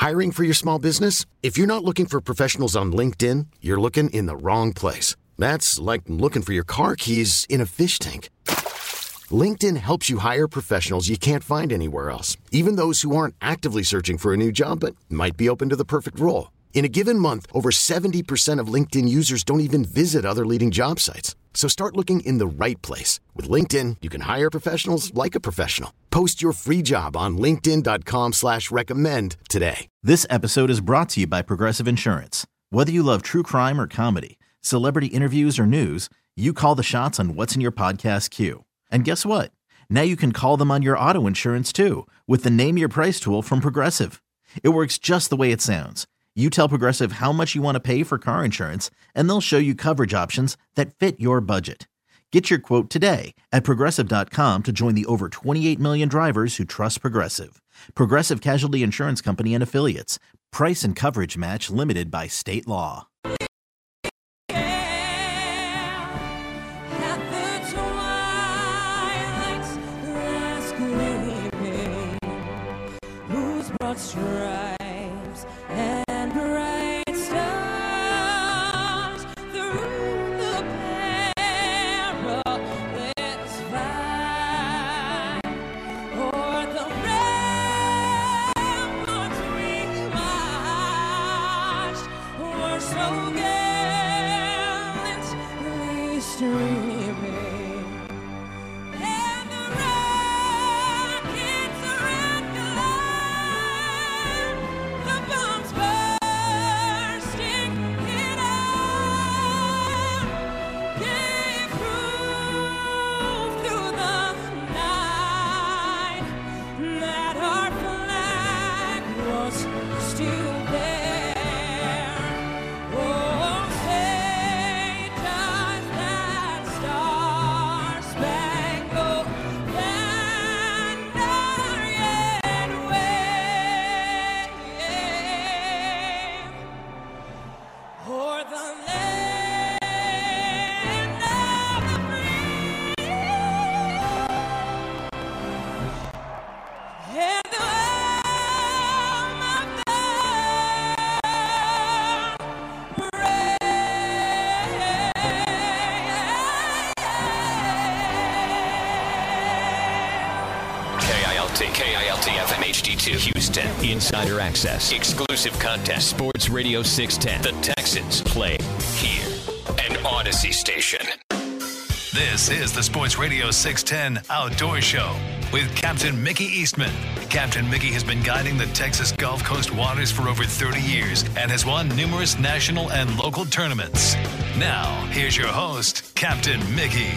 Hiring for your small business? If you're not looking for professionals on LinkedIn, you're looking in the wrong place. That's like looking for your car keys in a fish tank. LinkedIn helps you hire professionals you can't find anywhere else, even those who aren't actively searching for a new job but might be open to the perfect role. In a given month, over 70% of LinkedIn users don't even visit other leading job sites. So start looking in the right place. With LinkedIn, you can hire professionals like a professional. Post your free job on linkedin.com/recommend today. This episode is brought to you by Progressive Insurance. Whether you love true crime or comedy, celebrity interviews or news, you call the shots on what's in your podcast queue. And guess what? Now you can call them on your auto insurance too with the Name Your Price tool from Progressive. It works just the way it sounds. You tell Progressive how much you want to pay for car insurance, and they'll show you coverage options that fit your budget. Get your quote today at Progressive.com to join the over 28 million drivers who trust Progressive. Progressive Casualty Insurance Company and Affiliates. Price and coverage match limited by state law. Stripes and bright stars through the perilous fight, o'er the ramparts we marched, were so gallantly streaming. KILT FM HD2 Houston. Insider access. Exclusive content. Sports Radio 610. The Texans play here. An Odyssey station. This is the Sports Radio 610 Outdoor Show with Captain Mickey Eastman. Captain Mickey has been guiding the Texas Gulf Coast waters for over 30 years and has won numerous national and local tournaments. Now, here's your host, Captain Mickey.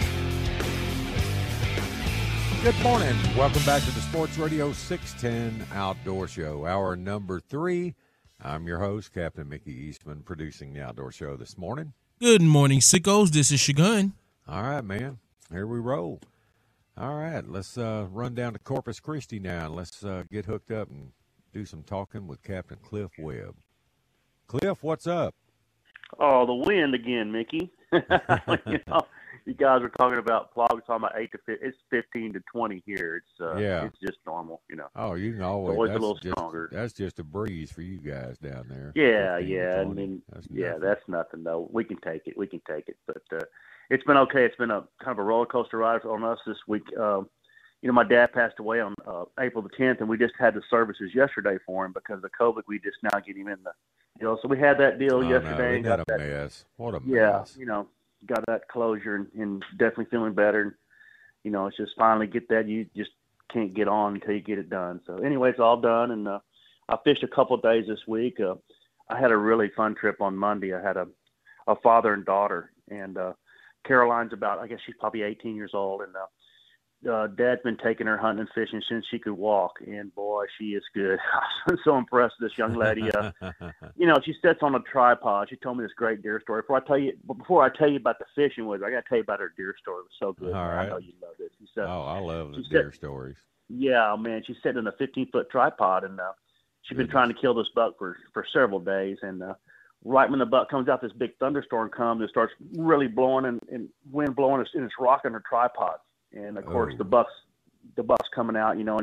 Good morning. Welcome back to the Sports Radio 610 Outdoor Show, hour number 3. I'm your host, Captain Mickey Eastman, producing the Outdoor Show this morning. Good morning, sickos. This is Shagun. All right, man. Here we roll. All right, let's run down to Corpus Christi now, and let's get hooked up and do some talking with Captain Cliff Webb. Cliff, what's up? Oh, the wind again, Mickey. You guys were talking about talking about 8 to 15. It's 15 to 20 here. It's just normal, Oh, you can always. It's always a little stronger. That's just a breeze for you guys down there. Yeah. I mean, that's nothing though. We can take it. But it's been okay. It's been a kind of a roller coaster ride on us this week. My dad passed away on April the 10th, and we just had the services yesterday for him because of COVID. We just now get him in the, so we had that deal yesterday. No, got a mess. What a mess. Yeah, got that closure and definitely feeling better. It's just finally get that. You just can't get on until you get it done. So anyway, it's all done. And I fished a couple of days this week. I had a really fun trip on Monday. I had a father and daughter, and Caroline's I guess she's probably 18 years old. And Dad's been taking her hunting and fishing since she could walk, and boy, she is good. I'm so impressed with this young lady. She sits on a tripod. She told me this great deer story. Before I tell you about the fishing with her, I got to tell you about her deer story. It was so good. All right. I know you love it. I love the deer stories. Yeah, man. She's sitting in a 15-foot tripod, and she's been trying to kill this buck for several days. And right when the buck comes out, this big thunderstorm comes and starts really blowing and wind blowing, and it's rocking her tripod. And of course, the buck's coming out, and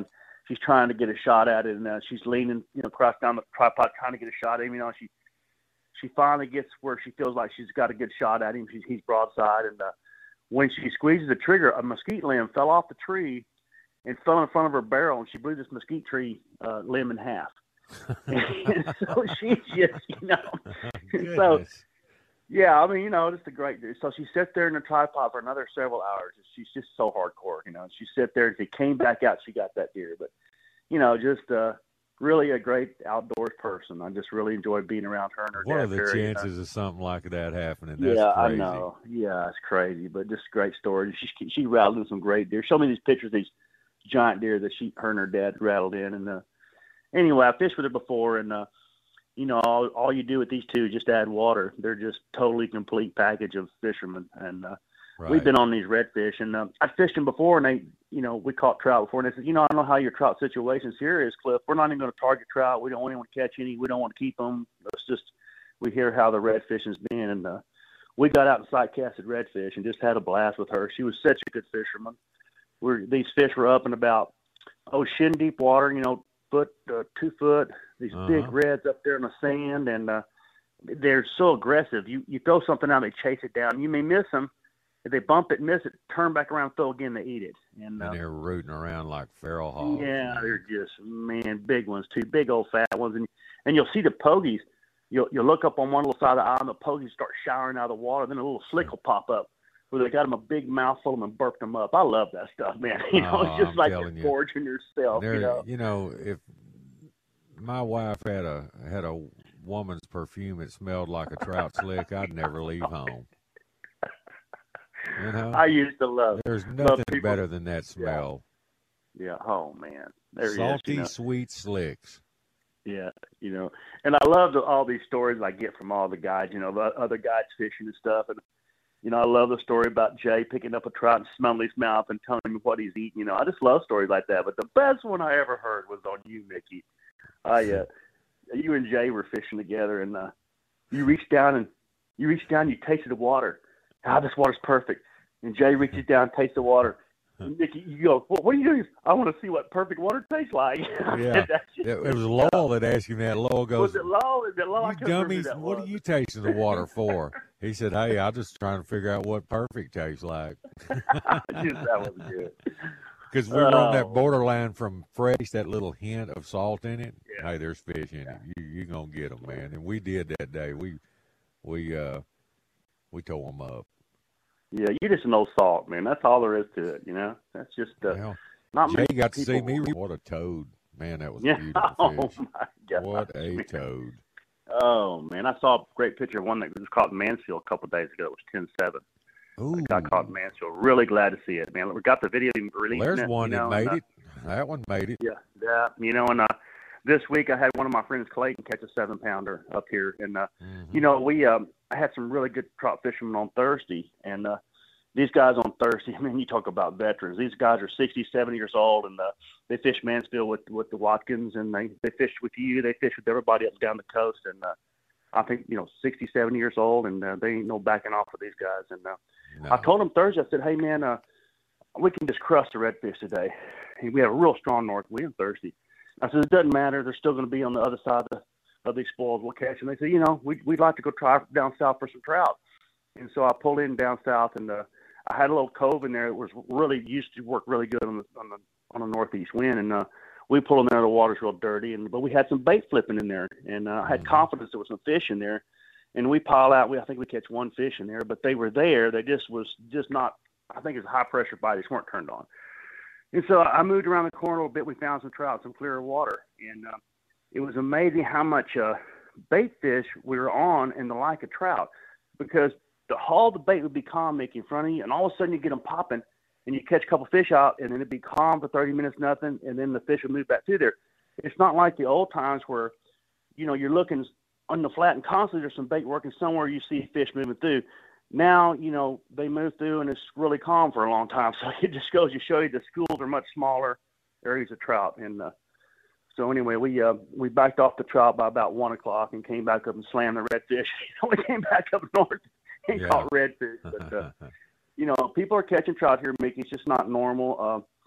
she's trying to get a shot at it, and she's leaning, across down the tripod trying to get a shot at him. She finally gets where she feels like she's got a good shot at him. He's broadside, and when she squeezes the trigger, a mesquite limb fell off the tree and fell in front of her barrel, and she blew this mesquite tree limb in half. And so she's just, so yeah, I mean, just a great dude. So she sat there in the tripod for another several hours. She's just so hardcore, She sat there and she came back out. She got that deer, but just really a great outdoors person. I just really enjoyed being around her and her dad. What are the chances of something like that happening? That's yeah, crazy. I know. Yeah, it's crazy, but just a great story. She rattled in some great deer. Show me these pictures of these giant deer that her and her dad rattled in. And anyway, I fished with her before, and all you do with these two is just add water. They're just totally complete package of fishermen. And Right. We've been on these redfish, and I fished them before, and we caught trout before, and they said, I don't know how your trout situations here is, Cliff. We're not even going to target trout. We don't want to catch any. We don't want to keep them. It's just we hear how the redfishing's been, and we got out and sight casted redfish and just had a blast with her. She was such a good fisherman. These fish were up in about shin deep water, 2 foot. These big reds up there in the sand, and they're so aggressive. You throw something out, they chase it down. You may miss them. If they bump it, miss it, turn back around, throw again, they eat it. And they're rooting around like feral hogs. Yeah, they're just, big ones too, big old fat ones. And you'll see the pogies. You'll look up on one little side of the eye, and the pogies start showering out of the water. Then a little slick will pop up where they got them a big mouthful of them and burped them up. I love that stuff, man. It's just like you're gorging yourself. If my wife had a woman's perfume that smelled like a trout slick, I'd never leave home. I used to love. There's nothing better than that smell. Yeah. Oh man, salty, sweet slicks. Yeah, and I love all these stories I get from all the guides. The other guides fishing and stuff, and I love the story about Jay picking up a trout and smelling his mouth and telling him what he's eating. I just love stories like that. But the best one I ever heard was on you, Mickey. You and Jay were fishing together, and you reached down, you tasted the water. This water's perfect. And Jay reaches down, tastes the water. And Mickey, you go, what are you doing? I want to see what perfect water tastes like. Yeah. It was Lowell that asked him that. Lowell goes, Was it Lowell? Is it Lowell? You dummies, what are you tasting the water for? He said, hey, I'm just trying to figure out what perfect tastes like. That was good. Because we were on that borderline from fresh, that little hint of salt in it. Yeah. Hey, there's fish in it. You're going to get them, man. And we did that day. We tore them up. Yeah, you just know salt, man. That's all there is to it, That's just not Jay got to see me. What a toad. Man, that was a beautiful fish. My gosh, what a toad. Oh, man. I saw a great picture of one that was caught in Mansfield a couple of days ago. It was 10-7. Ooh. Got caught in Mansfield. Really glad to see it, man. We got the video released. There's one that made it. That one made it. Yeah. And this week I had one of my friends, Clayton, catch a 7-pounder up here. And, I had some really good trout fishermen on Thursday. And these guys on Thursday, you talk about veterans. These guys are 60, 70 years old, and they fish Mansfield with the Watkins, and they fish with you. They fish with everybody up and down the coast. And I think, 60, 70 years old, and they ain't no backing off of these guys. And no. I told them Thursday, I said, hey, man, we can just crush the redfish today. And we have a real strong north wind Thursday. I said, it doesn't matter. They're still going to be on the other side of these spoils we'll catch. And they said, we'd like to go try down south for some trout. And so I pulled in down south, and I had a little cove in there that was really used to work really good on the northeast wind. And we pulled in there, the water's real dirty, but we had some bait flipping in there. And I had confidence there was some fish in there. And we pile out. I think we catch one fish in there, but they were there. They just was not. I think it was a high pressure bite. They just weren't turned on. And so I moved around the corner a little bit. We found some trout, some clearer water, and it was amazing how much bait fish we were on in the like of trout, because the haul the bait would be calm, Mickey, in front of you, and all of a sudden you get them popping, and you catch a couple fish out, and then it'd be calm for 30 minutes, nothing, and then the fish would move back through there. It's not like the old times where, you're looking on the flat and constantly there's some bait working somewhere, you see fish moving through. Now, they move through and it's really calm for a long time. So it just goes to show you the schools are much smaller areas of trout. And so anyway, we backed off the trout by about 1 o'clock and came back up and slammed the redfish. We came back up north and caught redfish. But, people are catching trout here, Mickey. It's just not normal.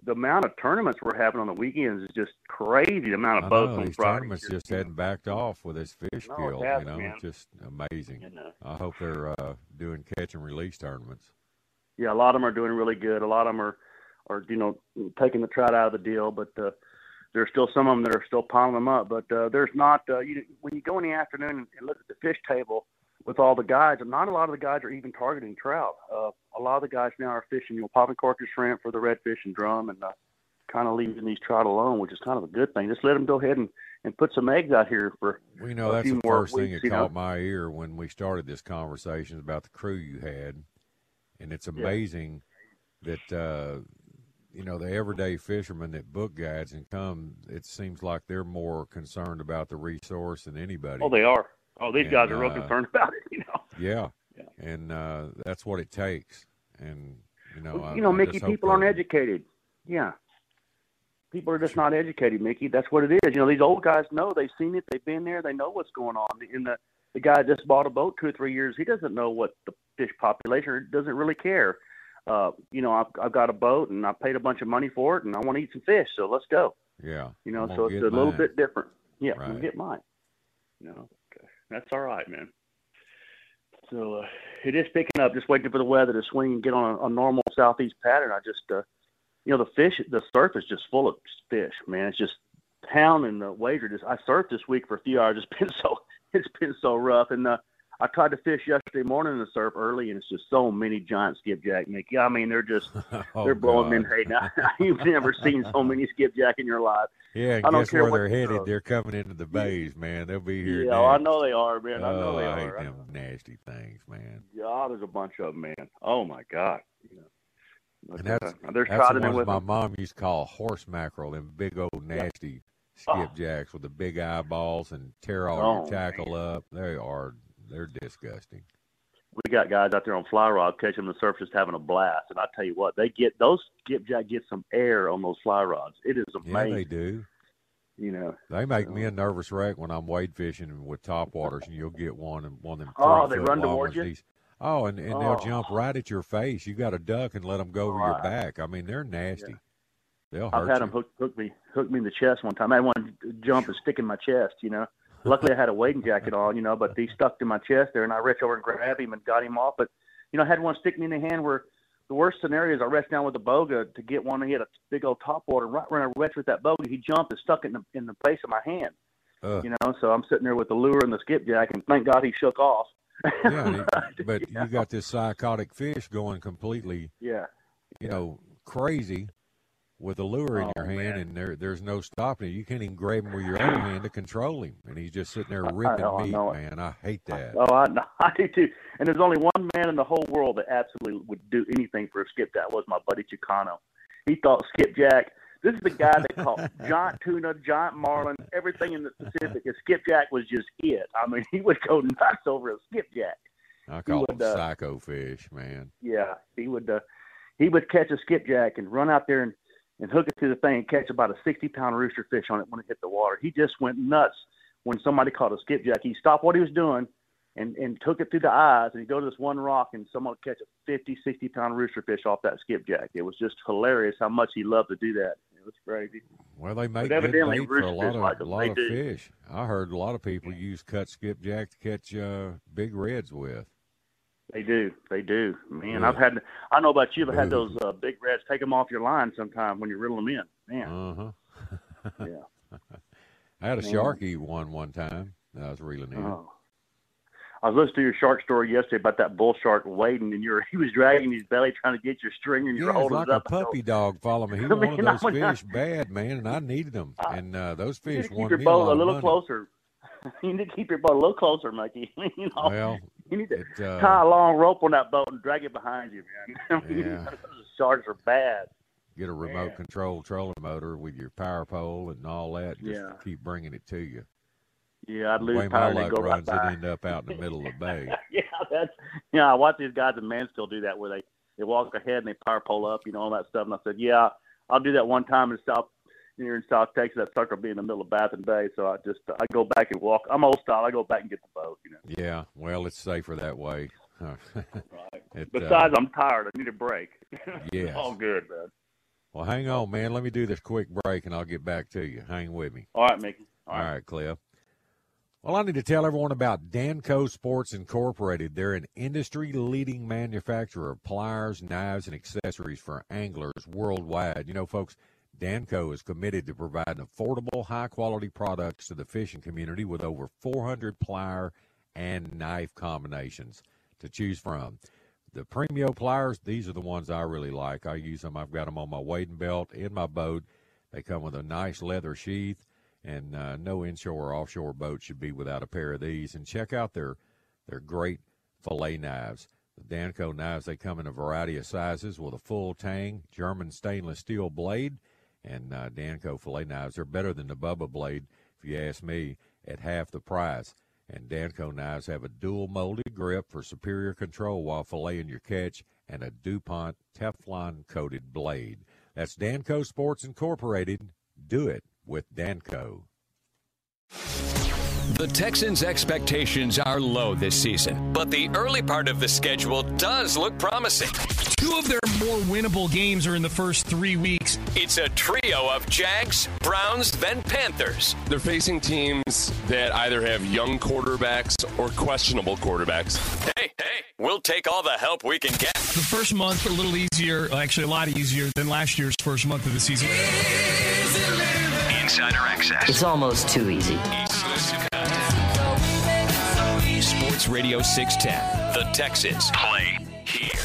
the amount of tournaments we're having on the weekends is just crazy. The amount of I boats know, on these Friday. tournaments just hadn't backed off with this fish No, it kill. hasn't, man. It's just amazing. And, I hope they're doing catch and release tournaments. yeah, a lot of them are doing really good. A lot of them are taking the trout out of the deal, but there's still some of them that are still piling them up. But there's not when you go in the afternoon and look at the fish table with all the guys, not a lot of the guys are even targeting trout. A lot of the guys now are fishing, popping cork and shrimp for the redfish and drum, and kind of leaving these trout alone, which is kind of a good thing. Just let them go ahead and put some eggs out here for Well, that's few the more first thing weeks, that caught my ear when we started this conversation about the crew you had. And it's amazing that, the everyday fishermen that book guides and come, it seems like they're more concerned about the resource than anybody. Oh, they are. Oh, these guys are real concerned about it, Yeah. And that's what it takes. And, Mickey, people aren't educated. Yeah. People are just not educated, Mickey. That's what it is. These old guys know. They've seen it. They've been there. They know what's going on. And the guy just bought a boat 2 or 3 years. He doesn't know what the fish population doesn't really care. I've got a boat, and I paid a bunch of money for it, and I want to eat some fish, so let's go. Yeah. So it's a little bit different. Yeah, right. We'll get mine. That's all right, man. So it is picking up. Just waiting for the weather to swing and get on a normal southeast pattern. I just, the surf is just full of fish, man. It's just pounding the waves are just. I surfed this week for a few hours. It's been so rough, and I tried to fish yesterday morning in the surf early, and it's just so many giant skipjack, Mickey. I mean, they're just they're blowing me in the head. Now, you've never seen so many skipjack in your life. Yeah, and guess where they're headed? They're coming into the bays, man. They'll be here. Yeah, next. I know they are, man. I know they I are. hate them nasty things, man. Yeah, there's a bunch of them, man. Oh my God. And that's there's the in ones with my them. mom used to call horse mackerel, them big old nasty skipjacks with the big eyeballs and tear all your tackle up. They're disgusting. We got guys out there on fly rod catching the surf, just having a blast. And I tell you what, those skipjack get some air on those fly rods. It is amazing. Yeah, they do. They make me a nervous wreck when I'm wade fishing with topwaters, and you'll get one of them. Oh, they run towards you. And they'll jump right at your face. You got to duck and let them go over your back. I mean, they're nasty. Yeah. They'll hurt I've had you. them hook me in the chest one time. I had one jump and stick in my chest. Luckily, I had a wading jacket on, but he stuck to my chest there, and I reached over and grabbed him and got him off. But, I had one stick me in the hand where the worst scenario is I reached down with a boga to get one. He had a big old topwater. Right when I reached with that boga, he jumped and stuck it in the base of my hand. So I'm sitting there with the lure and the skipjack, and thank God he shook off. Yeah, but you got this psychotic fish going completely, crazy with a lure in your hand, and there's no stopping it. You can't even grab him with your other hand to control him, and he's just sitting there ripping meat, man. I hate that. Oh, I do too. And there's only one man in the whole world that absolutely would do anything for a skipjack. Was my buddy Chicano. He thought skipjack. This is the guy that caught giant tuna, giant marlin, everything in the Pacific. And skipjack was just it. I mean, he would go nuts over a skipjack. I call them psycho fish, man. Yeah, he would catch a skipjack and run out there and hook it to the thing and catch about a 60-pound rooster fish on it when it hit the water. He just went nuts when somebody caught a skipjack. He stopped what he was doing and took it through the eyes, and he'd go to this one rock, and someone would catch a 50, 60-pound rooster fish off that skipjack. It was just hilarious how much he loved to do that. It was crazy. Well, they make good bait for a lot of fish. I heard a lot of people use cut skipjack to catch big reds with. They do. Man, yeah. I know about you, but I had those big reds. Take them off your line sometime when you reel them in. Man. Yeah. I had a shark eat one time that I was reeling in. Oh. I was listening to your shark story yesterday about that bull shark wading, and he was dragging his belly trying to get your string, and you're holding it up. It's like a puppy dog following me. He wanted those fish bad, man, and I needed them. And those fish won me a lot of money. You need to keep your boat a little closer. You need to keep your boat a little closer, Mikey. Well, you need to tie a long rope on that boat and drag it behind you, man. Yeah. Those sharks are bad. Get a remote control trolling motor with your power pole and all that. Just keep bringing it to you. Yeah, I'd lose the way power my and luck go runs, right by. it end up out in the middle of the bay. I watch these guys in Mansfield do that where they walk ahead and they power pole up, all that stuff. And I said, I'll do that one time in South Texas. That sucker will be in the middle of Baffin Bay. So I go back and walk. I'm old style. I go back and get the boat. Yeah, well, it's safer that way. Right. Besides, I'm tired. I need a break. Yes. It's all good, man. Well, hang on, man. Let me do this quick break, and I'll get back to you. Hang with me. All right, Mickey. All right, Cliff. Well, I need to tell everyone about Danco Sports Incorporated. They're an industry-leading manufacturer of pliers, knives, and accessories for anglers worldwide. You know, folks, Danco is committed to providing affordable, high-quality products to the fishing community with over 400 plier and knife combinations to choose from. The Premio pliers, these are the ones I really like. I use them. I've got them on my wading belt, in my boat. They come with a nice leather sheath, and no inshore or offshore boat should be without a pair of these. And check out their great fillet knives. The Danco knives, they come in a variety of sizes with a full tang, German stainless steel blade, and Danco fillet knives are better than the Bubba blade, if you ask me, at half the price. And Danco knives have a dual molded grip for superior control while filleting your catch, and a DuPont Teflon coated blade. That's Danco Sports Incorporated. Do it with Danco. The Texans' expectations are low this season, but the early part of the schedule does look promising. Two of their more winnable games are in the first 3 weeks. It's a trio of Jags, Browns, then Panthers. They're facing teams that either have young quarterbacks or questionable quarterbacks. Hey, we'll take all the help we can get. The first month, a little easier, actually a lot easier than last year's first month of the season. Insider access. It's almost too easy. Exclusive content. Sports Radio 610. The Texans play here.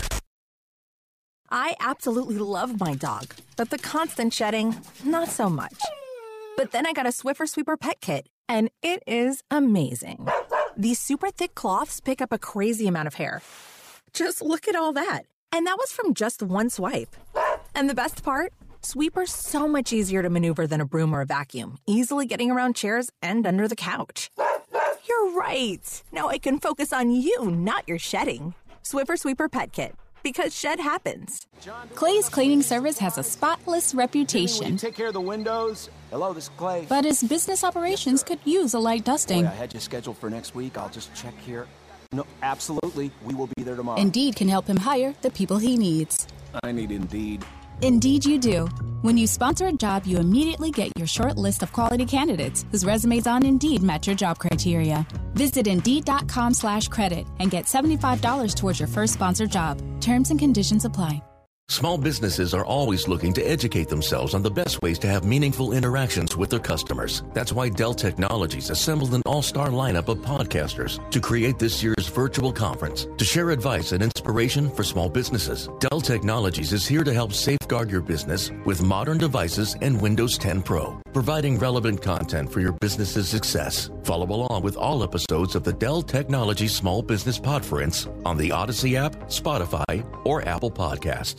I absolutely love my dog, but the constant shedding, not so much. But then I got a Swiffer Sweeper Pet Kit, and it is amazing. These super thick cloths pick up a crazy amount of hair. Just look at all that. And that was from just one swipe. And the best part? Sweeper's so much easier to maneuver than a broom or a vacuum, easily getting around chairs and under the couch. You're right. Now I can focus on you, not your shedding. Swiffer Sweeper Pet Kit. Because shed happens. Clay's Cleaning Service has a spotless reputation. Take care of the windows. Hello, this is Clay. But his business operations could use a light dusting. Boy, I had you scheduled for next week. I'll just check here. No, absolutely. We will be there tomorrow. Indeed can help him hire the people he needs. I need Indeed. Indeed you do. When you sponsor a job, you immediately get your short list of quality candidates whose resumes on Indeed match your job criteria. Visit Indeed.com/credit and get $75 towards your first sponsored job. Terms and conditions apply. Small businesses are always looking to educate themselves on the best ways to have meaningful interactions with their customers. That's why Dell Technologies assembled an all-star lineup of podcasters to create this year's virtual conference to share advice and inspiration for small businesses. Dell Technologies is here to help safeguard your business with modern devices and Windows 10 Pro, providing relevant content for your business's success. Follow along with all episodes of the Dell Technologies Small Business Podference on the Odyssey app, Spotify, or Apple Podcasts.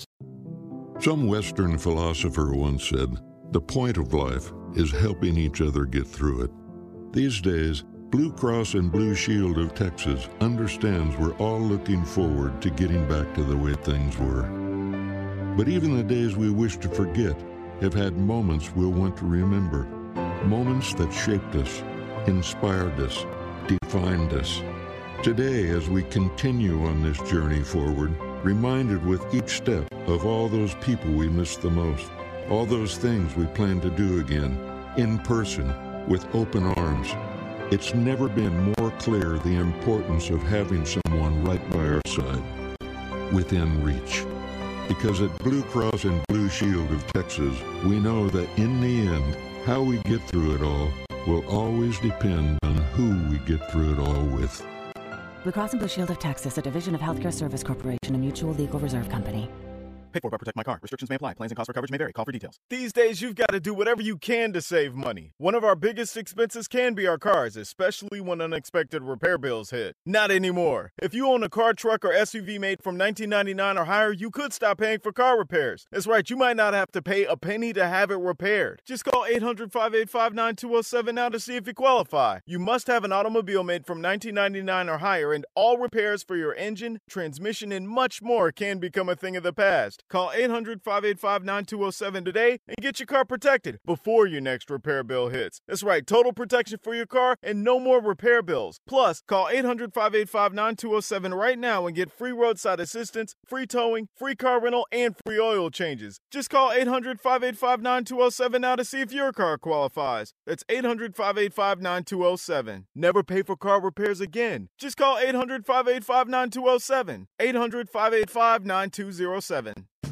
Some Western philosopher once said, "The point of life is helping each other get through it." These days, Blue Cross and Blue Shield of Texas understands we're all looking forward to getting back to the way things were. But even the days we wish to forget have had moments we'll want to remember. Moments that shaped us, inspired us, defined us. Today, as we continue on this journey forward, reminded with each step of all those people we miss the most, all those things we plan to do again, in person, with open arms. It's never been more clear the importance of having someone right by our side, within reach. Because at Blue Cross and Blue Shield of Texas, we know that in the end, how we get through it all will always depend on who we get through it all with. Blue Cross and Blue Shield of Texas, a division of Healthcare Service Corporation, a mutual legal reserve company. Paid for by Protect My Car. Restrictions may apply. Plans and costs for coverage may vary. Call for details. These days, you've got to do whatever you can to save money. One of our biggest expenses can be our cars, especially when unexpected repair bills hit. Not anymore. If you own a car, truck, or SUV made from 1999 or higher, you could stop paying for car repairs. That's right. You might not have to pay a penny to have it repaired. Just call 800-585-9207 now to see if you qualify. You must have an automobile made from 1999 or higher, and all repairs for your engine, transmission, and much more can become a thing of the past. Call 800-585-9207 today and get your car protected before your next repair bill hits. That's right, total protection for your car and no more repair bills. Plus, call 800-585-9207 right now and get free roadside assistance, free towing, free car rental, and free oil changes. Just call 800-585-9207 now to see if your car qualifies. That's 800-585-9207. Never pay for car repairs again. Just call 800-585-9207. 800-585-9207.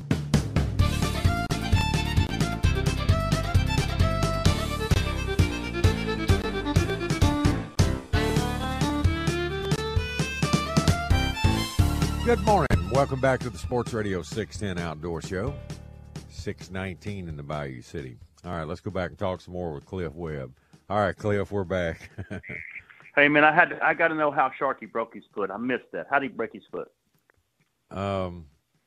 Good morning. Welcome back to the Sports Radio 610 Outdoor Show. 619 in the Bayou City. All right, let's go back and talk some more with Cliff Webb. All right, Cliff, we're back. Hey, man, I got to know how Sharky broke his foot. I missed that. How did he break his foot? I'm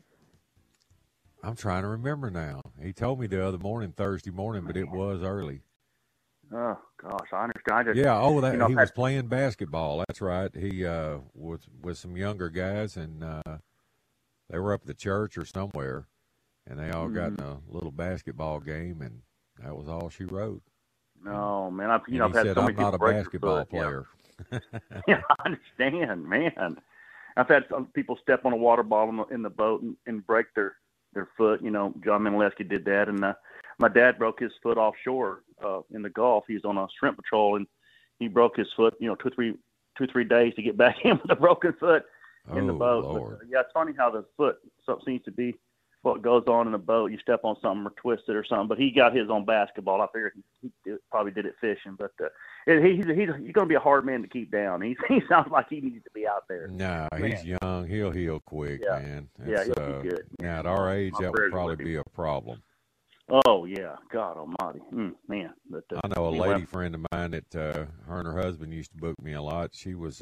trying to remember now. He told me the other morning, Thursday morning, but it was early. Oh, gosh, I understand. He was playing basketball. That's right. He was with some younger guys, and they were up at the church or somewhere, and they all got in a little basketball game, and that was all she wrote. No, man. I've he had said, so many I'm not a people break basketball their foot. player. Yeah, I understand, man. I've had some people step on a water bottle in the boat and break their foot. You know, John Menalewski did that, and my dad broke his foot offshore in the Gulf. He was on a shrimp patrol, and he broke his foot. You know, 2-3 days to get back in with a broken foot in the boat. Lord. But, yeah, it's funny how the foot seems to be what goes on in a boat. You step on something or twist it or something. But he got his on basketball. I figured he probably did it fishing. But he's going to be a hard man to keep down. He sounds like he needs to be out there. No, he's young. He'll heal quick, man. Yeah, he'll be good. Now, at our age, that would probably be a problem. Oh, yeah. God almighty. Man. But, I know a lady friend of mine that her and her husband used to book me a lot. She was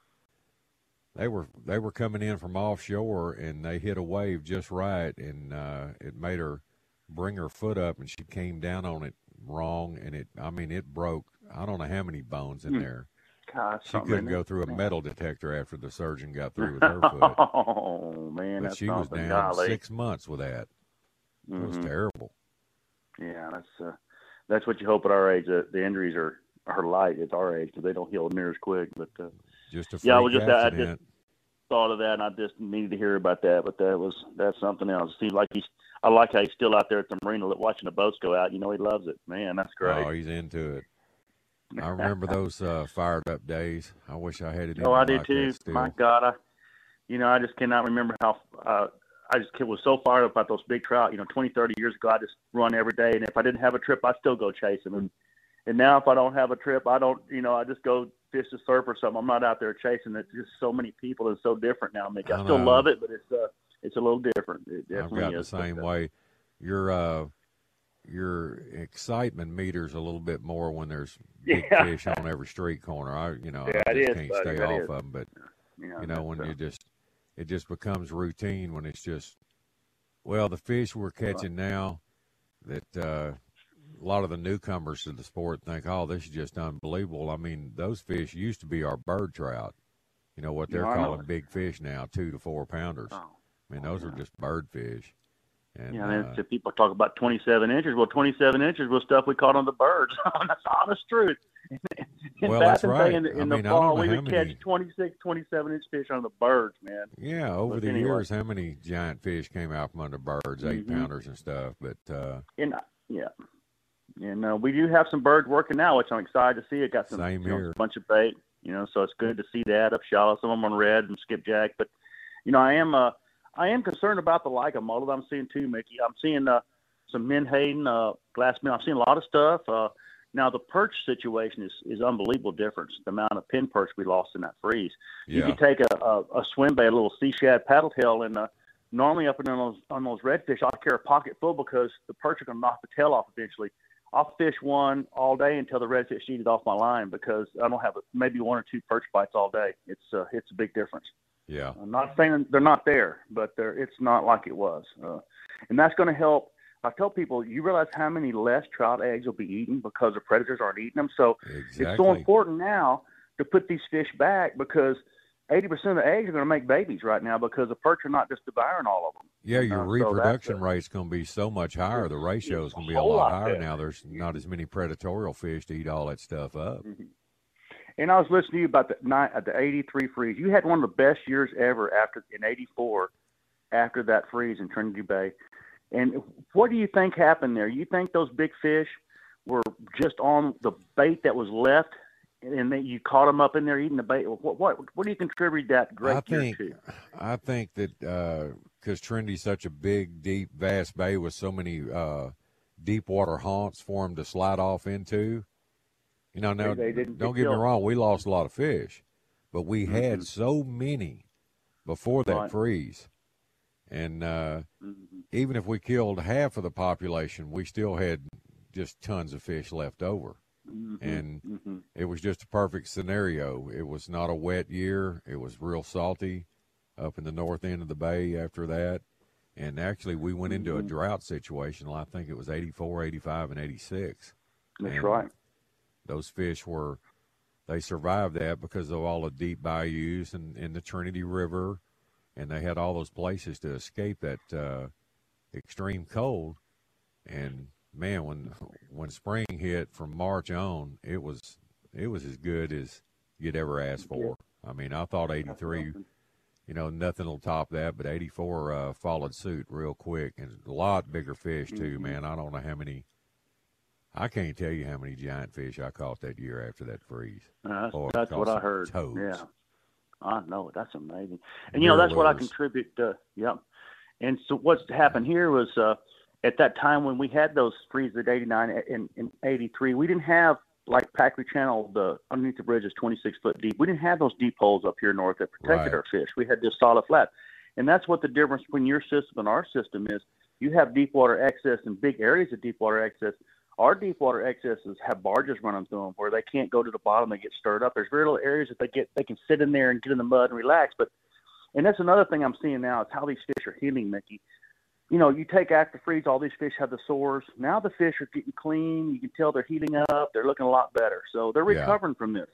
they were coming in from offshore, and they hit a wave just right, and it made her bring her foot up, and she came down on it wrong, and it broke. I don't know how many bones in there. God, she couldn't go through a metal detector after the surgeon got through with her foot. Oh, man. But that's she was something. down Golly. 6 months with that. It was terrible. Yeah, that's what you hope at our age. The injuries are light at our age because they don't heal near as quick. But just a freak accident. I just thought of that, and I just needed to hear about that. But that's something else. It seems like I like how he's still out there at the marina watching the boats go out. You know, he loves it. Man, that's great. Oh, he's into it. I remember those fired up days. I wish I had it. I did too. My God, I just cannot remember how. I just was so fired up about those big trout. 20, 30 years ago, I just run every day, and if I didn't have a trip, I'd still go chase them. And now, if I don't have a trip, I don't. I just go fish the surf or something. I'm not out there chasing. It's just so many people. It's so different now, Mick. I still love it, but it's a little different. It definitely I've got is. the same way. Your excitement meter's a little bit more when there's big fish on every street corner. I just can't stay off of them. But when it just becomes routine when it's just, the fish we're catching now that a lot of the newcomers to the sport think, oh, this is just unbelievable. I mean, those fish used to be our bird trout. You know what they're calling big fish now, 2 to 4 pounders. Oh, I mean, those are just bird fish. And, people talk about 27 inches. Well, 27 inches was stuff we caught on the birds. That's the honest truth. That's right. In the fall, we would catch 26, 27-inch fish on the birds, man. Yeah, over the years, how many giant fish came out from under birds, 8-pounders and stuff. But we do have some birds working now, which I'm excited to see. It got some a bunch of bait, so it's good to see that up shallow. Some of them on red and skipjack, but I am concerned about the Liga model that I'm seeing too, Mickey. I'm seeing some menhaden, glass men. I'm seeing a lot of stuff. Now, the perch situation is unbelievable difference, the amount of pin perch we lost in that freeze. Yeah. You could take a swim bait, a little sea shad paddle tail, and normally up on those redfish, I'll carry a pocket full because the perch are going to knock the tail off eventually. I'll fish one all day until the redfish eat it off my line because I don't have maybe 1 or 2 perch bites all day. It's a big difference. Yeah. I'm not saying they're not there, but it's not like it was. And that's going to help. I tell people, you realize how many less trout eggs will be eaten because the predators aren't eating them. So It's so important now to put these fish back because 80% of the eggs are going to make babies right now because the perch are not just devouring all of them. Yeah, your So reproduction rate's going to be so much higher. The ratio is going to be a whole lot lot higher better. now. There's not as many predatorial fish to eat all that stuff up. And I was listening to you about the 83 freeze. You had one of the best years ever in 84 after that freeze in Trinity Bay. And what do you think happened there? You think those big fish were just on the bait that was left, and then you caught them up in there eating the bait? What do you contribute that great year to? I think that because Trinity's such a big, deep, vast bay with so many deep water haunts for them to slide off into. You know, now, They didn't don't get get me killed. wrong, we lost a lot of fish, but we had so many before that Right. freeze. And even if we killed half of the population, we still had just tons of fish left over. And it was just a perfect scenario. It was not a wet year. It was real salty up in the north end of the bay after that. And actually, we went into a drought situation. I think it was 84, 85, and 86. That's right. Those fish they survived that because of all the deep bayous and the Trinity River. And they had all those places to escape that extreme cold. And man, when spring hit from March on, it was as good as you'd ever ask for. I mean, I thought 83, nothing will top that, but 84 followed suit real quick, and a lot bigger fish too, man. I don't know how many. I can't tell you how many giant fish I caught that year after that freeze. That's Caught what I some heard. toads. Yeah, I know. That's amazing. And Mirror that's what I lures. contribute to. Yep. And so what's happened here was at that time when we had those freezes at 89 and 83, we didn't have, like Packard Channel, underneath the bridge is 26 foot deep. We didn't have those deep holes up here north that protected Right. our fish. We had this solid flat. And that's what the difference between your system and our system is. You have deep water access and big areas of deep water access. Our deep water accesses have barges running through them where they can't go to the bottom. They get stirred up. There's very little areas that they can sit in there and get in the mud and relax. And that's another thing I'm seeing now is how these fish are healing, Mickey. You take after freeze, all these fish have the sores. Now the fish are getting clean. You can tell they're heating up. They're looking a lot better. So they're recovering from this.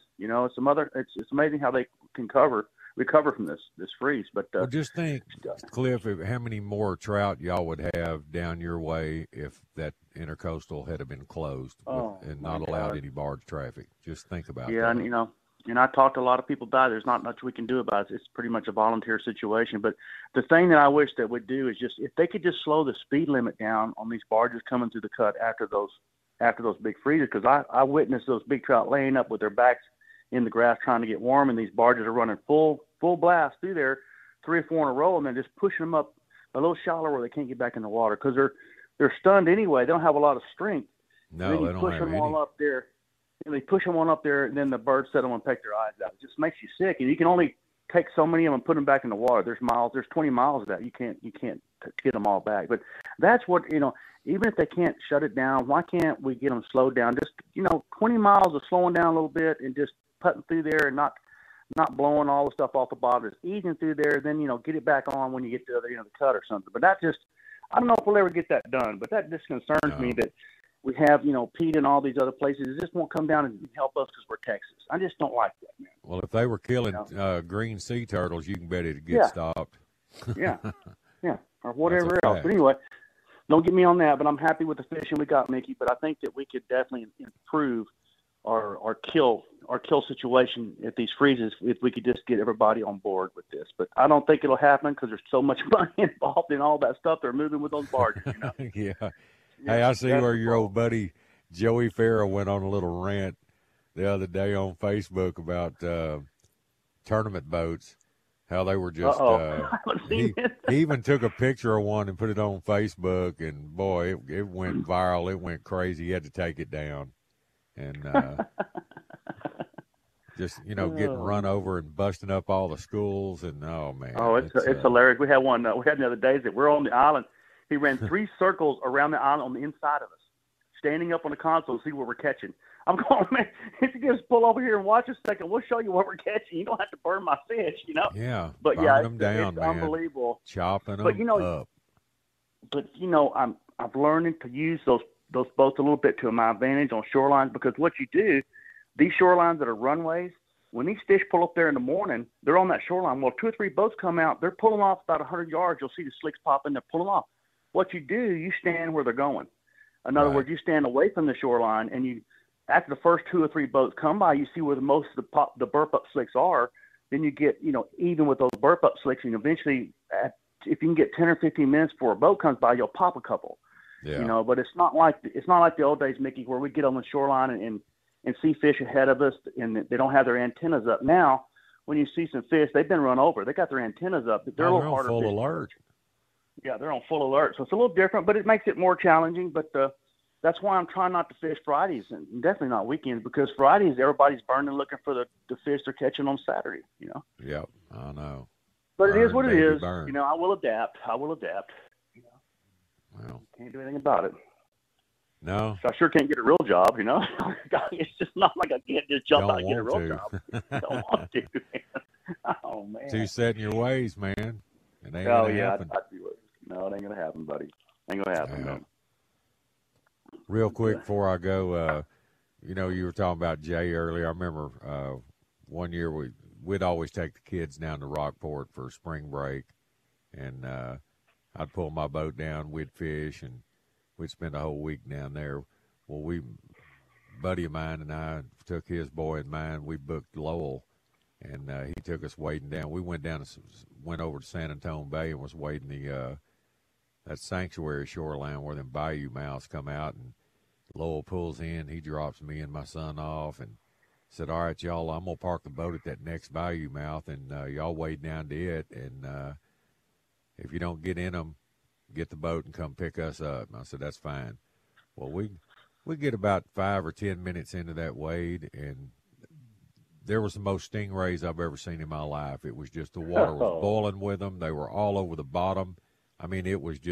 It's amazing how they can recover from this freeze. But Well, just think, Cliff, how many more trout y'all would have down your way if that intercoastal had been closed and not allowed any barge traffic. Just think about that. And I talked to a lot of people about it. There's not much we can do about it. It's pretty much a volunteer situation. But the thing that I wish that would do is just if they could just slow the speed limit down on these barges coming through the cut after those big freezes, because I witnessed those big trout laying up with their backs in the grass trying to get warm, and these barges are running full blast through there, 3 or 4 in a row, and then just pushing them up a little shallower where they can't get back in the water because they're stunned anyway. They don't have a lot of strength. No, and then they you don't push have them any. all up there. And they push them on up there, and then the birds set them and peck their eyes out. It just makes you sick, and you can only take so many of them and put them back in the water. There's 20 miles of that. You can't get them all back. But that's what even if they can't shut it down, why can't we get them slowed down? Just 20 miles of slowing down a little bit and just putting through there and not blowing all the stuff off the bottom, just easing through there. Then get it back on when you get to the cut or something. But that just I don't know if we'll ever get that done. But that just concerns me that. We have, Pete and all these other places. It just won't come down and help us because we're Texas. I just don't like that, man. Well, if they were killing green sea turtles, you can bet it'd get stopped. Yeah, or whatever That's a else. fact. But anyway, don't get me on that. But I'm happy with the fishing we got, Mickey. But I think that we could definitely improve our kill situation at these freezes if we could just get everybody on board with this. But I don't think it'll happen because there's so much money involved in all that stuff they're moving with those barges. Yeah. Hey, I see where your old buddy Joey Farrell went on a little rant the other day on Facebook about tournament boats, how they were just he even took a picture of one and put it on Facebook, and boy, it went viral. It went crazy. He had to take it down. And just, getting run over and busting up all the schools, and oh, man. Oh, it's hilarious. We had one. We had the other days that we're on the island. He ran 3 circles around the island on the inside of us, standing up on the console to see what we're catching. I'm going, man, if you just pull over here and watch a second, we'll show you what we're catching. You don't have to burn my fish, Yeah, But burn yeah, them down, it's man. unbelievable. Chopping them up. But I've learned to use those boats a little bit to my advantage on shorelines, because what you do, these shorelines that are runways, when these fish pull up there in the morning, they're on that shoreline. Well, 2 or 3 boats come out. They're pulling off about 100 yards. You'll see the slicks pop in. They're pulling off. What you do, you stand where they're going. In other words, you stand away from the shoreline, and you, after the first 2 or 3 boats come by, you see where most of the burp up slicks are. Then you get, even with those burp up slicks, and eventually, if you can get 10 or 15 minutes before a boat comes by, you'll pop a couple. Yeah. But it's not like the old days, Mickey, where we get on the shoreline and see fish ahead of us, and they don't have their antennas up. Now, when you see some fish, they've been run over. They got their antennas up. They're a little harder. Full alert. Yeah, they're on full alert. So it's a little different, but it makes it more challenging. But that's why I'm trying not to fish Fridays and definitely not weekends, because Fridays everybody's burning looking for the fish they're catching on Saturday. Yep, I know. But it is what it is. Burn. I will adapt. Well, can't do anything about it. No. So I sure can't get a real job, It's just not like I can't just jump out and get a real job. Don't want to, man. Oh, man. Too set in your ways, man. It ain't oh, gonna yeah. happen. No, it ain't going to happen, buddy. Ain't going to happen, man. Real quick before I go, you were talking about Jay earlier. I remember one year we'd always take the kids down to Rockport for spring break, and I'd pull my boat down, we'd fish, and we'd spend a whole week down there. Well, buddy of mine and I took his boy and mine. We booked Lowell, and he took us wading down. We went over to San Antonio Bay and was wading that sanctuary shoreline where them bayou mouths come out, and Lowell pulls in. He drops me and my son off and said, all right, y'all, I'm going to park the boat at that next bayou mouth, and y'all wade down to it, and if you don't get in them, get the boat and come pick us up. And I said, that's fine. Well, we get about 5 or 10 minutes into that wade, and there was the most stingrays I've ever seen in my life. It was just the water was boiling with them. They were all over the bottom. I mean, it was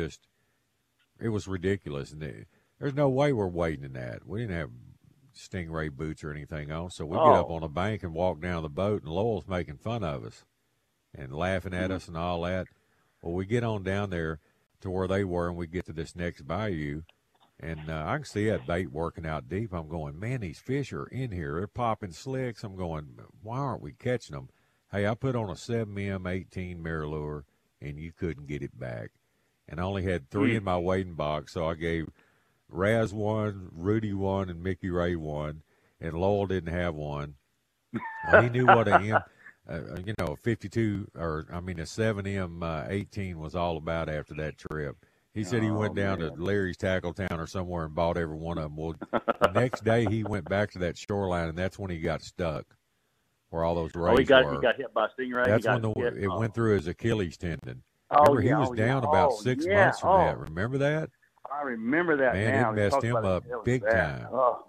ridiculous. And there's no way we're wading in that. We didn't have stingray boots or anything on. So we get up on a bank and walk down the boat, and Lowell's making fun of us and laughing at us and all that. Well, we get on down there to where they were, and we get to this next bayou, and I can see that bait working out deep. I'm going, man, these fish are in here. They're popping slicks. I'm going, why aren't we catching them? Hey, I put on a 7M 18 MirrOlure, and you couldn't get it back. And I only had 3 in my wading box, so I gave Raz 1, Rudy 1, and Mickey Ray 1, and Lowell didn't have one. Well, he knew what a 52, a 7M 18 was all about after that trip. He said he went down to Larry's Tackle Town or somewhere and bought every one of them. Well, the next day he went back to that shoreline, and that's when he got stuck, where all those rays were. He got hit by a stingray. That's when it went through his Achilles tendon. Remember, he was down about 6 months from that. Remember that? I remember that. Man, now. it messed him up big time.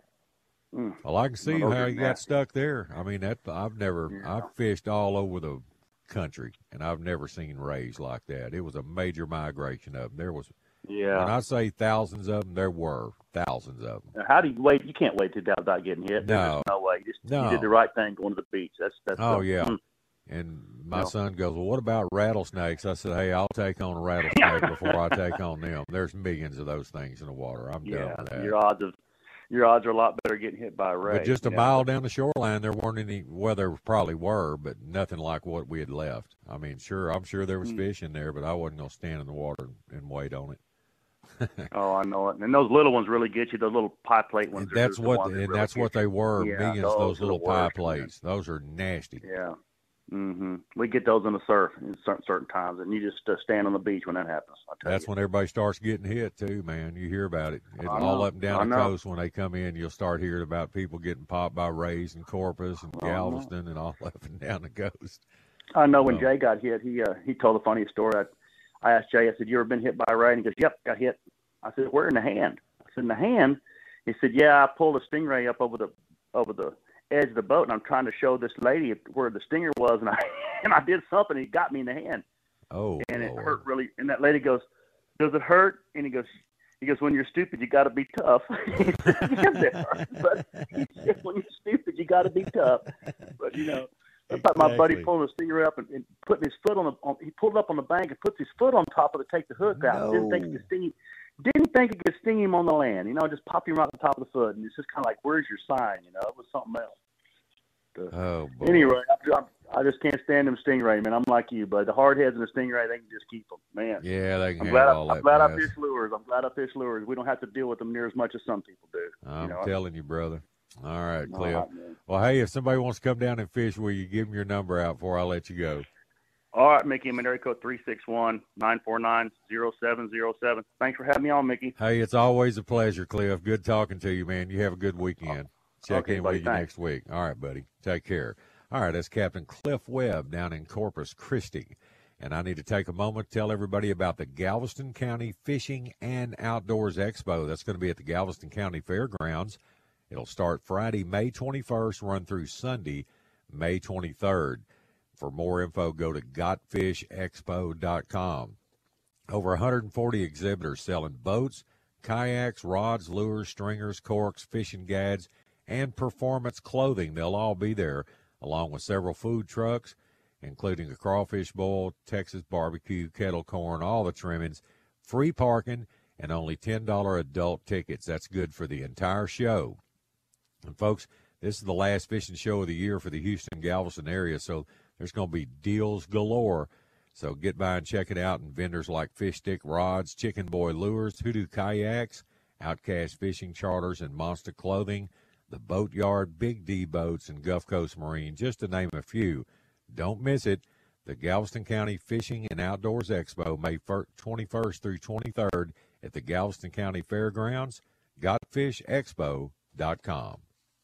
Well, I can see how he got stuck there. I mean, I've fished all over the country, and I've never seen rays like that. It was a major migration of them. There was, when I say thousands of them, there were thousands of them. How do you wait? You can't wait without getting hit. No. There's no way. You did the right thing going to the beach. That's yeah. And my son goes, well, what about rattlesnakes? I said, hey, I'll take on a rattlesnake before I take on them. There's millions of those things in the water. I'm done with that. Your odds are a lot better getting hit by a ray. But just a mile down the shoreline, there weren't any. Well, there probably were, but nothing like what we had left. I mean, I'm sure there was fish in there, but I wasn't going to stand in the water and wait on it. Oh, I know it. And those little ones really get you. Those little pie plate ones. That's what they were. Yeah, millions of those little pie plates. Those are nasty. Yeah. We get those in the surf in certain times, and you just stand on the beach when that happens. That's when everybody starts getting hit too, man. You hear about it. It's all up and down the coast. When they come in, you'll start hearing about people getting popped by rays in Corpus and Galveston and all up and down the coast. I know when Jay got hit, he told the funniest story. I asked Jay, I said, you ever been hit by a ray? And he goes, yep, got hit. I said, where in the hand? I said, in the hand? He said, yeah, I pulled a stingray up over the edge of the boat, and I'm trying to show this lady where the stinger was, and I did something, and he got me in the hand. Oh, and it hurt really. And that lady goes, does it hurt? And he goes, when you're stupid, you got to be tough. He said, it hurt, but he said, when you're stupid, you got to be tough. But about my buddy pulling the stinger up and putting his foot he pulled up on the bank and puts his foot on top of it to take the hook out. Didn't think it could sting him on the land. Just pop him right on the top of the foot, and it's just kind of like, where's your sign? It was something else. anyway, I just can't stand them stingray, man. I'm like you, but the hardheads and the stingray, they can just keep them, man. Yeah, they can I'm glad I fish lures. I'm glad I fish lures. We don't have to deal with them near as much as some people do. I'm telling you, brother. All right, Cliff. All right, man. Well, hey, if somebody wants to come down and fish, will you give them your number out before I let you go? All right, Mickey. I'm in area code 361-949-0707. Thanks for having me on, Mickey. Hey, it's always a pleasure, Cliff. Good talking to you, man. You have a good weekend. Check in with you next week. All right, buddy. Take care. All right, that's Captain Cliff Webb down in Corpus Christi. And I need to take a moment to tell everybody about the Galveston County Fishing and Outdoors Expo. That's going to be at the Galveston County Fairgrounds. It'll start Friday, May 21st, run through Sunday, May 23rd. For more info, go to gotfishexpo.com. Over 140 exhibitors selling boats, kayaks, rods, lures, stringers, corks, fishing gads, and performance clothing. They'll all be there, along with several food trucks, including a crawfish boil, Texas barbecue, kettle corn, all the trimmings, free parking, and only $10 adult tickets. That's good for the entire show. And, folks, this is the last fishing show of the year for the Houston-Galveston area, so there's going to be deals galore. So get by and check it out. And vendors like Fish Stick Rods, Chicken Boy Lures, Hoodoo Kayaks, Outcast Fishing Charters, and Monster Clothing, the Boatyard, Big D Boats, and Gulf Coast Marine, just to name a few. Don't miss it. The Galveston County Fishing and Outdoors Expo, May 21st through 23rd at the Galveston County Fairgrounds, gotfishexpo.com.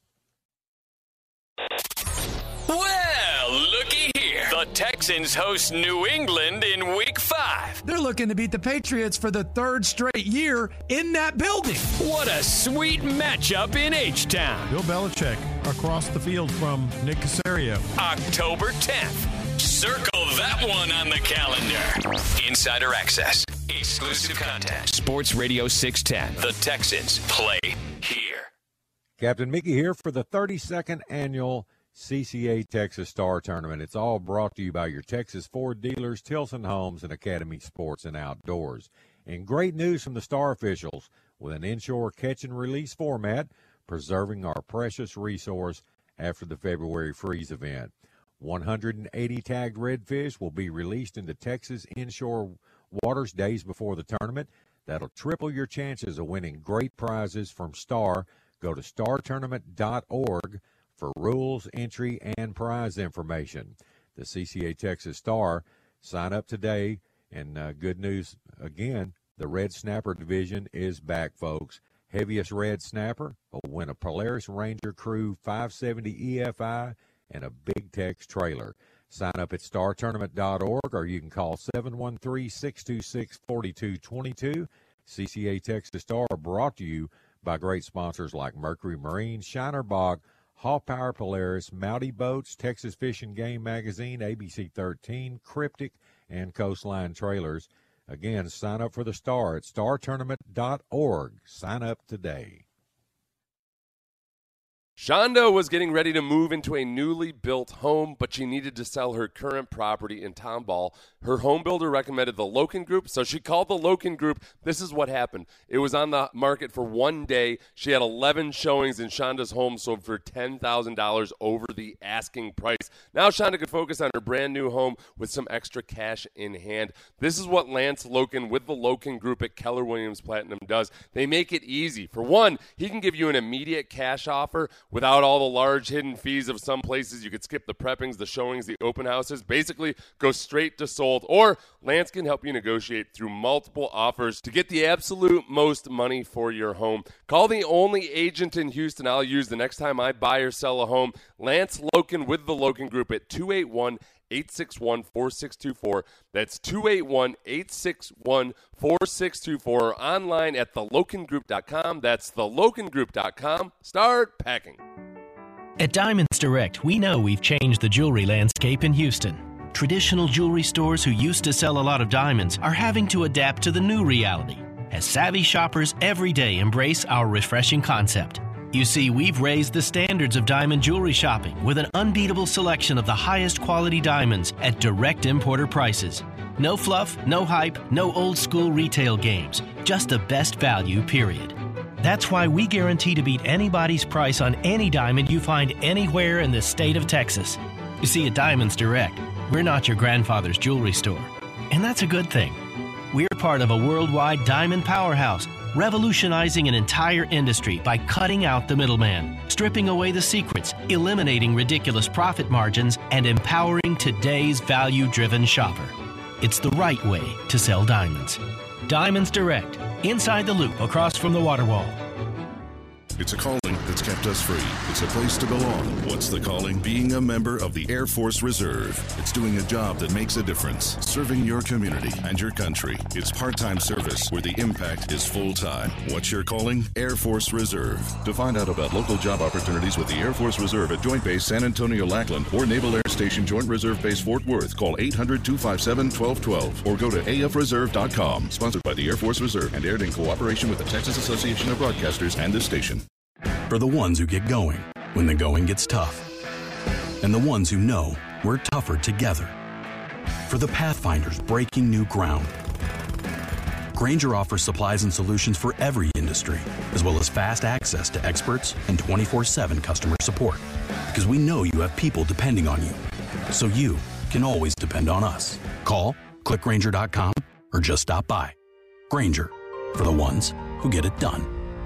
Well, looky here. The Texans host New England in Week 5. They're looking to beat the Patriots for the third straight year in that building. What a sweet matchup in H-Town. Bill Belichick across the field from Nick Caserio. October 10th. Circle that one on the calendar. Insider access. Exclusive content. Sports Radio 610. The Texans play here. Captain Mickey here for the 32nd annual CCA Texas Star Tournament. It's all brought to you by your Texas Ford dealers, Tilson Homes, and Academy Sports and Outdoors. And great news from the Star officials with an inshore catch and release format, preserving our precious resource after the February freeze event. 180 tagged redfish will be released into Texas inshore waters days before the tournament. That'll triple your chances of winning great prizes from Star. Go to startournament.org for rules, entry, and prize information. The CCA Texas Star, sign up today. And good news, again, the Red Snapper division is back, folks. Heaviest red snapper will win a Polaris Ranger Crew 570 EFI and a Big Tex trailer. Sign up at startournament.org, or you can call 713-626-4222. CCA Texas Star, brought to you by great sponsors like Mercury Marine, Shiner Bog, Haw Power Polaris, Mouty Boats, Texas Fish and Game Magazine, ABC 13, Cryptic, and Coastline Trailers. Again, sign up for the Star at startournament.org. Sign up today. Shonda was getting ready to move into a newly built home, but she needed to sell her current property in Tomball. Her home builder recommended the Loken Group, so she called the Loken Group. This is what happened. It was on the market for 1 day. She had 11 showings, and Shonda's home sold for $10,000 over the asking price. Now Shonda could focus on her brand new home with some extra cash in hand. This is what Lance Loken with the Loken Group at Keller Williams Platinum does. They make it easy. For one, he can give you an immediate cash offer without all the large hidden fees of some places. You could skip the preppings, the showings, the open houses, basically go straight to sold. Or Lance can help you negotiate through multiple offers to get the absolute most money for your home. Call the only agent in Houston I'll use the next time I buy or sell a home, Lance Loken with the Loken Group at 281-861-4624. That's 281-861-4624. Or online at thelokengroup.com. That's thelokengroup.com. Start packing. At Diamonds Direct, we know we've changed the jewelry landscape in Houston. Traditional jewelry stores who used to sell a lot of diamonds are having to adapt to the new reality as savvy shoppers every day embrace our refreshing concept. You see, we've raised the standards of diamond jewelry shopping with an unbeatable selection of the highest quality diamonds at direct importer prices. No fluff, no hype, no old school retail games, just the best value, period. That's why we guarantee to beat anybody's price on any diamond you find anywhere in the state of Texas. You see, at Diamonds Direct, we're not your grandfather's jewelry store. And that's a good thing. We're part of a worldwide diamond powerhouse, revolutionizing an entire industry by cutting out the middleman, stripping away the secrets, eliminating ridiculous profit margins, and empowering today's value-driven shopper. It's the right way to sell diamonds. Diamonds Direct, inside the loop across from the water wall. It's a calling that's kept us free. It's a place to belong. What's the calling? Being a member of the Air Force Reserve. It's doing a job that makes a difference, serving your community and your country. It's part-time service where the impact is full-time. What's your calling? Air Force Reserve. To find out about local job opportunities with the Air Force Reserve at Joint Base San Antonio Lackland or Naval Air Station Joint Reserve Base Fort Worth, call 800-257-1212 or go to afreserve.com. Sponsored by the Air Force Reserve and aired in cooperation with the Texas Association of Broadcasters and this station. For the ones who get going when the going gets tough. And the ones who know we're tougher together. For the Pathfinders breaking new ground. Grainger offers supplies and solutions for every industry, as well as fast access to experts and 24/7 customer support. Because we know you have people depending on you. So you can always depend on us. Call, click Grainger.com, or just stop by. Grainger, for the ones who get it done.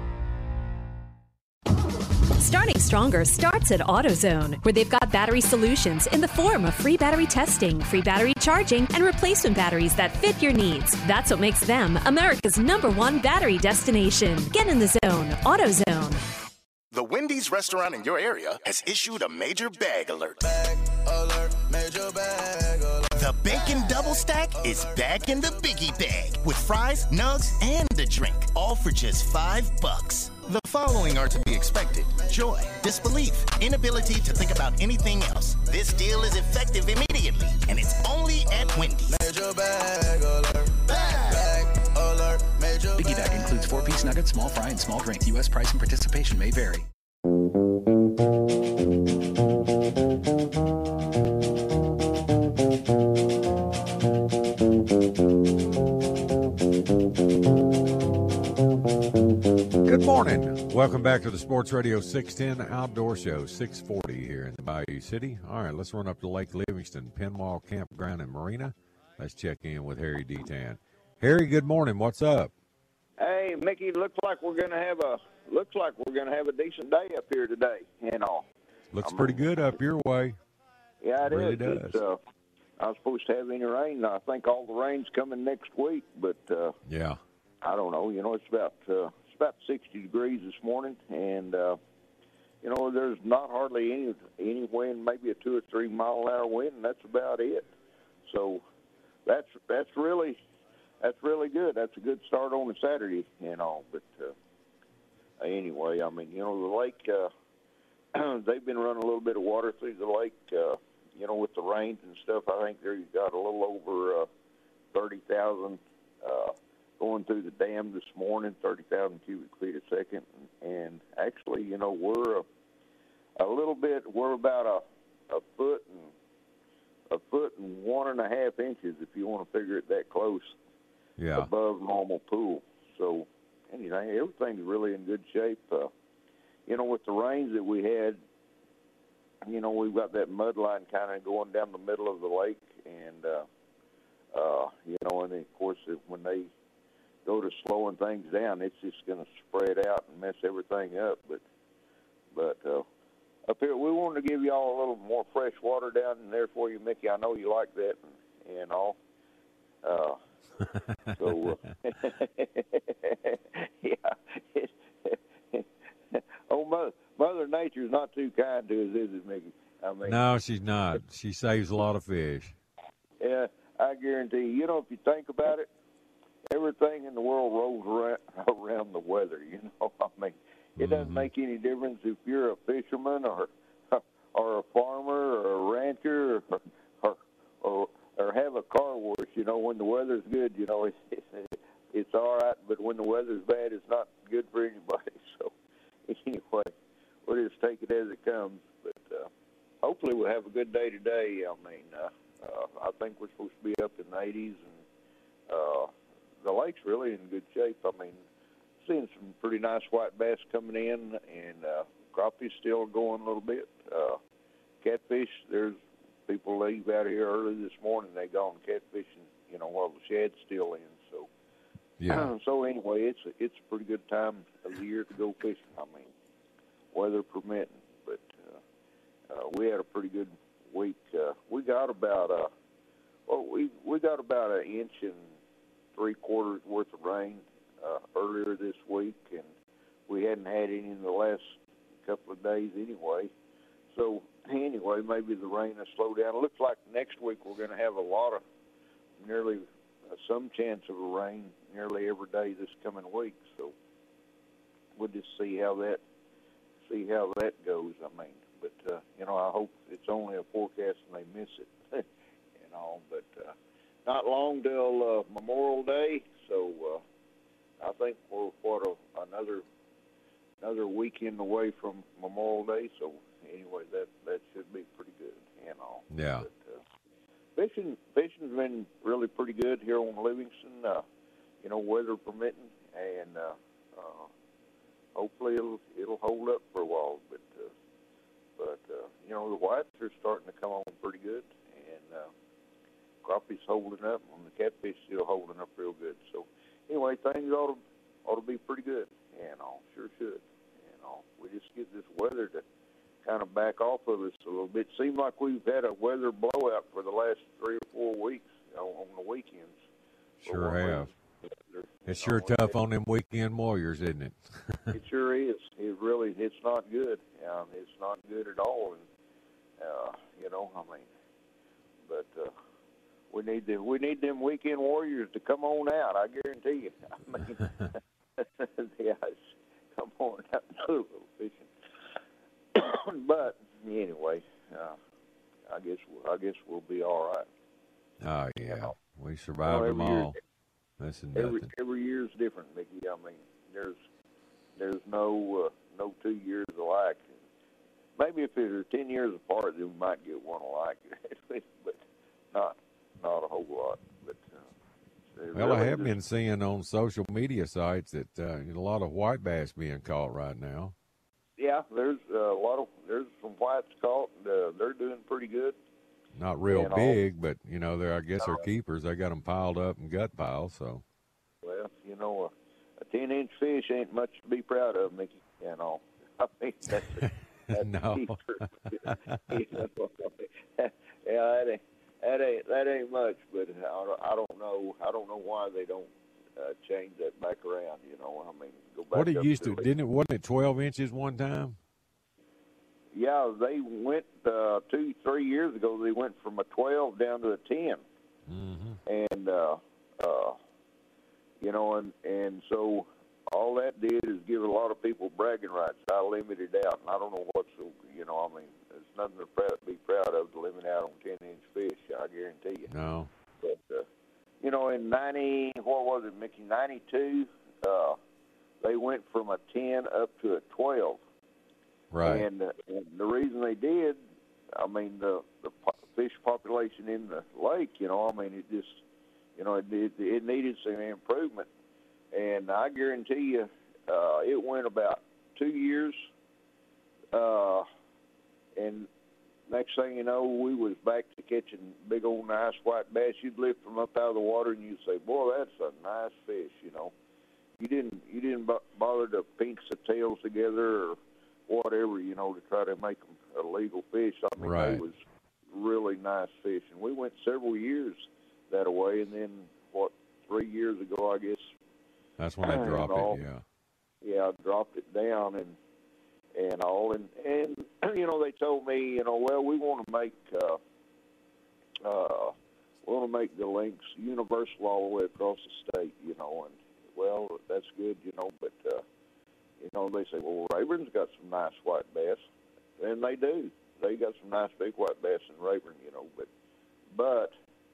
Starting Stronger starts at AutoZone, where they've got battery solutions in the form of free battery testing, free battery charging, and replacement batteries that fit your needs. That's what makes them America's #1 battery destination. Get in the zone. AutoZone. The Wendy's restaurant in your area has issued a major bag alert. Major bag alert. The bacon double stack is back in the biggie bag with fries, nugs, and a drink, all for just $5. The following are to be expected: joy, disbelief, inability to think about anything else. This deal is effective immediately, and it's only at Wendy's. Major bag alert. Bag alert. Major Biggie bag includes 4-piece nuggets, small fry, and small drink. U.S. price and participation may vary. Good morning. Welcome back to the Sports Radio 610 Outdoor Show, 640 here in the Bayou City. All right, let's run up to Lake Livingston, Pinwall Campground and Marina. Let's check in with Harry Detan. Harry, good morning. What's up? Hey, Mickey, looks like we're going to have a decent day up here today, Looks pretty good up your way. Yeah, it really is. does. I was supposed to have any rain. I think all the rain's coming next week, but yeah, I don't know. It's about 60 degrees this morning, and there's not hardly any wind, maybe a 2 or 3 mile an hour wind, and that's about it. So that's really good. That's a good start on a Saturday, But anyway, the lake. They've been running a little bit of water through the lake. With the rains and stuff, I think they've got a little over 30,000 going through the dam this morning, 30,000 cubic feet a second. And actually, we're we're about a foot and 1.5 inches, if you want to figure it that close, above normal pool. So, everything's really in good shape. With the rains that we had, we've got that mud line kind of going down the middle of the lake, and and then, of course, when they go to slowing things down, it's just going to spread out and mess everything up. But up here, we wanted to give you all a little more fresh water down in there for you, Mickey. I know you like that and all. Mother Nature's not too kind to us, is it, Mickey? No, she's not. She saves a lot of fish. Yeah, I guarantee you. If you think about it, everything in the world rolls around the weather. It doesn't make any difference if you're a fisherman or a farmer or a rancher or have a car wash. When the weather's good, it's all right. But when the weather's bad, it's not good for anybody. So anyway, we'll just take it as it comes. But hopefully we'll have a good day today. I think we're supposed to be up in the 80s, and the lake's really in good shape. seeing some pretty nice white bass coming in, and crappie's still going a little bit. Catfish, there's people leave out here early this morning. They gone catfishing, while the shad's still in. So, yeah. So anyway, it's a pretty good time of the year to go fishing. I mean, weather permitting. But we had a pretty good week. We got about we got about 1 3/4 inches worth of rain earlier this week, and we hadn't had any in the last couple of days anyway. So anyway, maybe the rain will slow down. It looks like next week we're going to have nearly some chance of a rain nearly every day this coming week. So we'll just see how that goes. I mean, but I hope it's only a forecast and they miss it. But not long till Memorial Day, so I think we're another weekend away from Memorial Day. So anyway, that should be pretty good. Yeah. But, fishing's been really pretty good here on Livingston. Weather permitting, and hopefully it'll hold up for a while. But the whites are starting to come on pretty good, and crappie's holding up, and the catfish still holding up real good. So anyway, things ought to be pretty good. Sure should. We just get this weather to kind of back off of us a little bit. Seems like we've had a weather blowout for the last 3 or 4 weeks on the weekends. Sure have. It's sure tough on them weekend warriors, isn't it? It sure is. It's not good. It's not good at all. And but we need them weekend warriors to come on out. I guarantee you. Come on out and do a little fishing. But anyway, I guess we'll be all right. Oh yeah, we survived them all. That's nothing. Every year's different, Mickey. I mean, there's no 2 years alike. Maybe if they're 10 years apart, then we might get one alike, but not a whole lot. But well, I have been seeing on social media sites that a lot of white bass being caught right now. Yeah, there's some whites caught. And, they're doing pretty good. Not real big, but I guess they're keepers. They got them piled up in gut piles. So. Well, a 10-inch fish ain't much to be proud of, Mickey. I mean that's no. Yeah, that ain't much, but I don't know why they don't change that back around. I mean, go back. What it used to, wasn't it 12 inches one time? Yeah, they went 2-3 years ago. They went from a 12 down to a 10, and and so all that did is give a lot of people bragging rights. I limited out, and I don't know what's I mean, there's nothing to be proud of to limit out on 10-inch fish. I guarantee you. No. But in 90, what was it, Mickey? 92, they went from a 10 up to a 12. Right. And the reason they did, I mean, the fish population in the lake, I mean, it just, it needed some improvement. And I guarantee you, it went about 2 years, and next thing you know, we was back to catching big old nice white bass. You'd lift them up out of the water, and you'd say, "Boy, that's a nice fish." You didn't bother to pinch the tails together or whatever, to try to make them a legal fish. I mean, right. They was really nice fish, and we went several years that way, and then 3 years ago, I guess. That's when I dropped it. Yeah. Yeah, I dropped it down and all, and they told me, well, we want to make the links universal all the way across the state, and well, that's good, but they say, well, Rayburn's got some nice white bass, and they do. They got some nice big white bass in Rayburn, but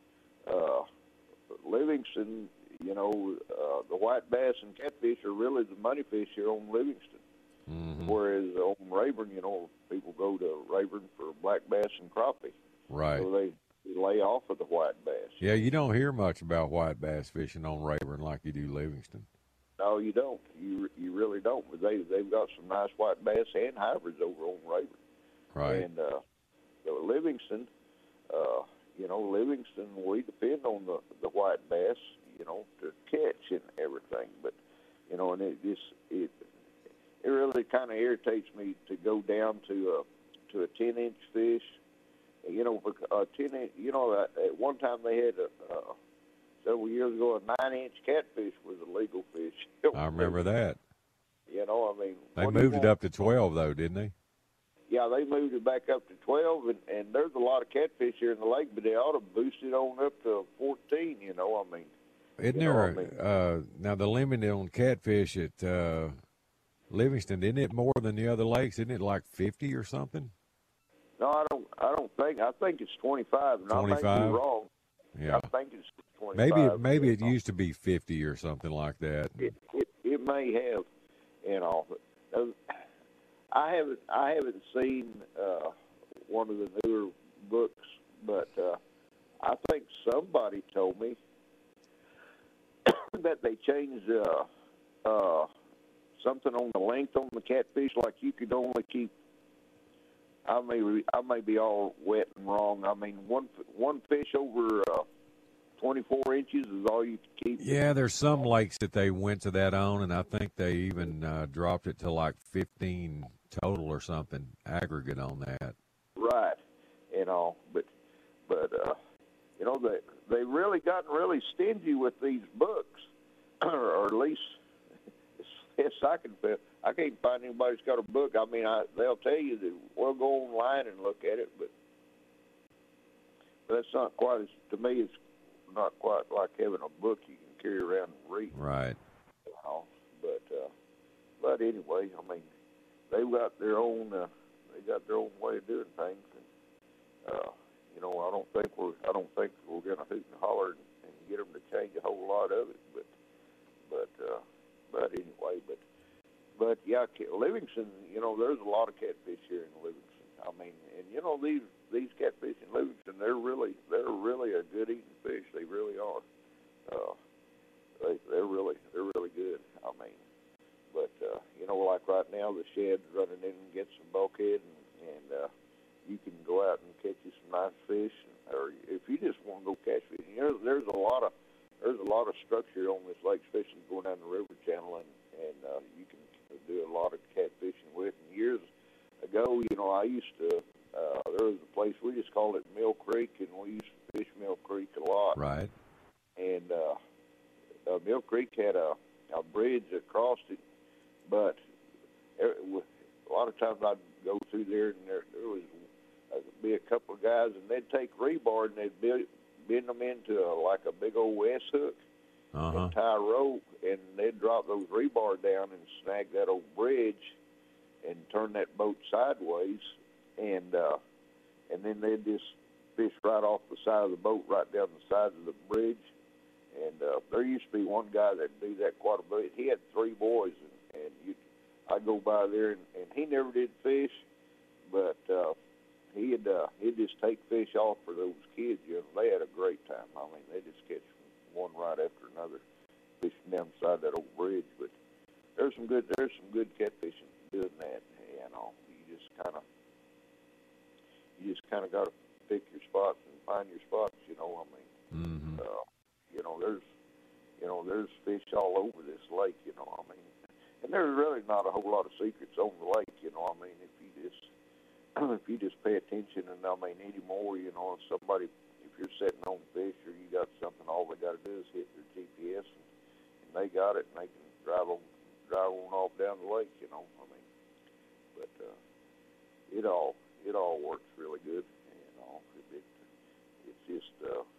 Livingston, the white bass and catfish are really the money fish here on Livingston. Mm-hmm. Whereas on Rayburn, people go to Rayburn for black bass and crappie. Right. So they lay off of the white bass. Yeah, you don't hear much about white bass fishing on Rayburn like you do Livingston. No, you don't. You really don't. But they've got some nice white bass and hybrids over on Rayburn. Right. And so Livingston, Livingston, we depend on the white bass, to catch and everything. But and it really kind of irritates me to go down to a 10-inch fish. A 10-inch. At one time they had several years ago a 9-inch catfish was a legal fish. I remember that. They moved it up to 12 though, didn't they? Yeah, they moved it back up to 12, and there's a lot of catfish here in the lake, but they ought to boost it on up to 14. Isn't there now the limit on catfish at Livingston? Isn't it more than the other lakes? Isn't it like 50 or something? No, I don't think. I think it's 25. 25. I might be wrong. Yeah. I think it's 25. Maybe it used to be 50 or something like that. It may have, I haven't seen one of the newer books, but I think somebody told me that they changed something on the length on the catfish, like you could only keep. I may be all wet and wrong. One fish over 24 inches is all you can keep. Yeah, there's some lakes that they went to that on, and I think they even dropped it to like 15 total or something aggregate on that. Right, but they really gotten really stingy with these books, or at least as I can feel. I can't find anybody that's got a book. They'll tell you that we'll go online and look at it, but that's not quite to me. It's not quite like having a book you can carry around and read. Right. But anyway, they've got their own. They got their own way of doing things. And, I don't think we're going to hoot and holler and get them to change a whole lot of it. But anyway, but yeah, Livingston. There's a lot of catfish here in Livingston. These catfish in Livingston, they're really a good eating fish. They really are. They're really good. But like right now, the shed's running in and get some bulkhead, and you can go out and catch you some nice fish. Or if you just want to go catch fish, there's a lot of structure on this lake, especially going down the river channel, and you can do a lot of catfishing with. And years ago, I used to. There was a place we just called it Mill Creek, and we used to fish Mill Creek a lot. Right. And Mill Creek had a bridge across it, but a lot of times I'd go through there, and there was be a couple of guys, and they'd take rebar and they'd bend them into like a big old S hook and tie a rope, and they'd drop those rebar down and snag that old bridge and turn that boat sideways, and then they'd just fish right off the side of the boat, right down the sides of the bridge. And there used to be one guy that'd do that quite a bit. He had 3 boys, and I'd go by there, and he never did fish, but he'd just take fish off for those kids. They had a great time. They just catch one right after another, fishing down the side of that old bridge. But there's some good catfishing doing that. You just kind of got to pick your spots and find your spots. There's fish all over this lake. And there's really not a whole lot of secrets on the lake. If you just pay attention, and anymore, if you're sitting on fish or you got something, all they got to do is hit their GPS, and they got it, and they can drive on off down the lake. But it all works really good. It's just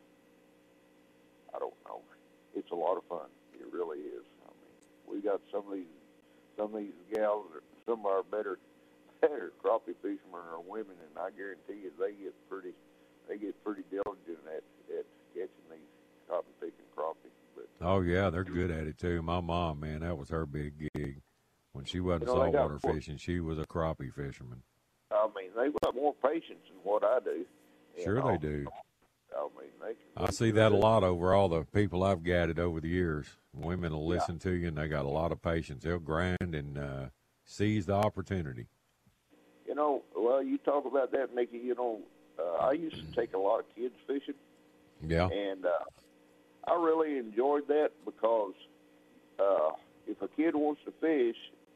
I don't know. It's a lot of fun. It really is. We got some of these gals, some of our better crappie fishermen are women, and I guarantee you they get pretty diligent at catching these cotton-picking crappie. But, oh yeah, they're good at it too. My mom, man, that was her big gig. When she wasn't saltwater fishing, she was a crappie fisherman. They've got more patience than what I do. Sure they do. I see that a lot over all the people I've gathered over the years. Women will listen to you, and they got a lot of patience. They'll grind and seize the opportunity. You know, well, you talk about that, Mickey. You know, I used to take a lot of kids fishing. Yeah. And I really enjoyed that because if a kid wants to fish,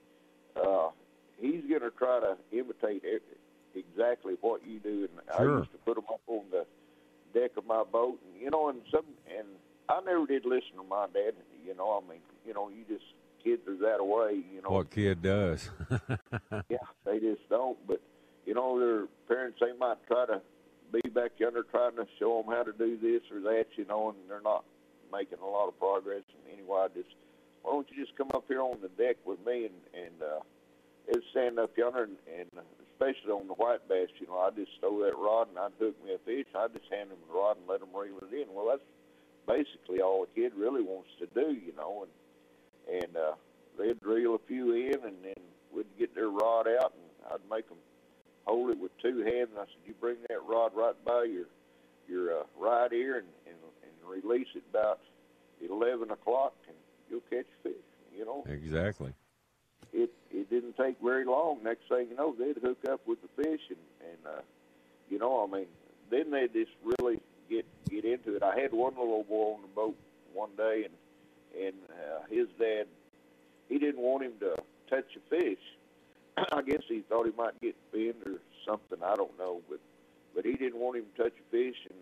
he's going to try to imitate exactly what you do. And sure. I used to put them up on the deck of my boat, and you know, and I never did listen to my dad. You know, I mean, you know, kids are that way. You know, what kid does? Yeah, they just don't. But you know, their parents, they might try to be back yonder trying to show them how to do this or that. You know, and they're not making a lot of progress. And anyway, why don't you just come up here on the deck with me and it's stand up yonder and especially on the white bass, you know, I just throw that rod and I'd hook me a fish. I just hand them the rod and let them reel it in. Well, that's basically all a kid really wants to do, you know, and they'd reel a few in and then we'd get their rod out and I'd make them hold it with two hands. And I said, you bring that rod right by your right ear and release it about 11 o'clock and you'll catch fish, you know. Exactly. It didn't take very long. Next thing you know, they'd hook up with the fish, and you know, I mean, then they just really get into it. I had one little boy on the boat one day, and his dad, he didn't want him to touch a fish. I guess he thought he might get bent or something. I don't know, but he didn't want him to touch a fish, and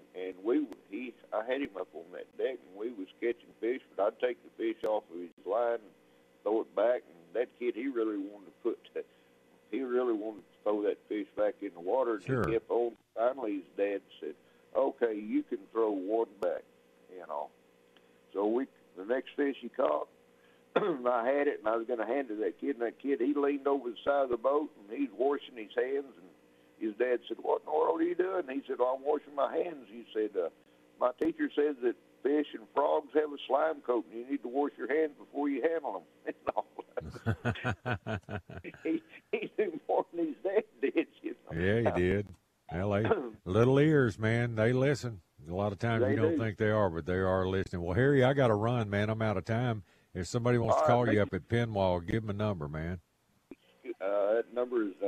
I had him up on that deck, and we was catching fish, but I'd take the fish off of his line and throw it back, and that kid, he really wanted to throw that fish back in the water, and sure. He kept on. Finally, his dad said, okay, you can throw one back, you know. So the next fish he caught, I had it, and I was going to hand it to that kid, and that kid, he leaned over the side of the boat, and he's washing his hands, and his dad said, what in the world are you doing? And he said, I'm washing my hands. He said, my teacher says that fish and frogs have a slime coat, and you need to wash your hands before you handle them. he knew more than his dad did, you know. Yeah, he did. Well, little ears, man, they listen. A lot of times you don't think they are, but they are listening. Well, Harry, I got to run, man. I'm out of time. If somebody wants to call you up at Penwall, give them a number, man. That number is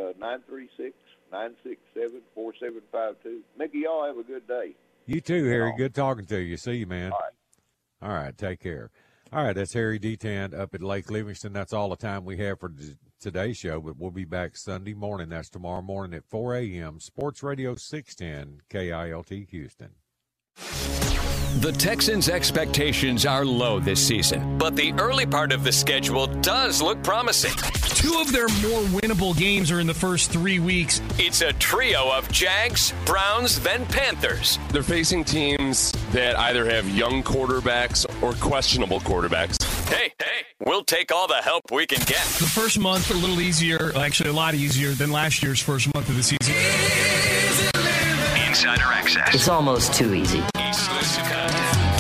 936-967-4752. Mickey, y'all have a good day. You too, Harry. Good talking to you. See you, man. All right, take care. All right, that's Harry Detant up at Lake Livingston. That's all the time we have for today's show, but we'll be back Sunday morning. That's tomorrow morning at 4 a.m. Sports Radio 610 KILT Houston. The Texans' expectations are low this season, but the early part of the schedule does look promising. Two of their more winnable games are in the first 3 weeks. It's a trio of Jags, Browns, then Panthers. They're facing teams that either have young quarterbacks or questionable quarterbacks. Hey, we'll take all the help we can get. The first month, a little easier, actually a lot easier than last year's first month of the season. Insider access. It's almost too easy. Exclusive content.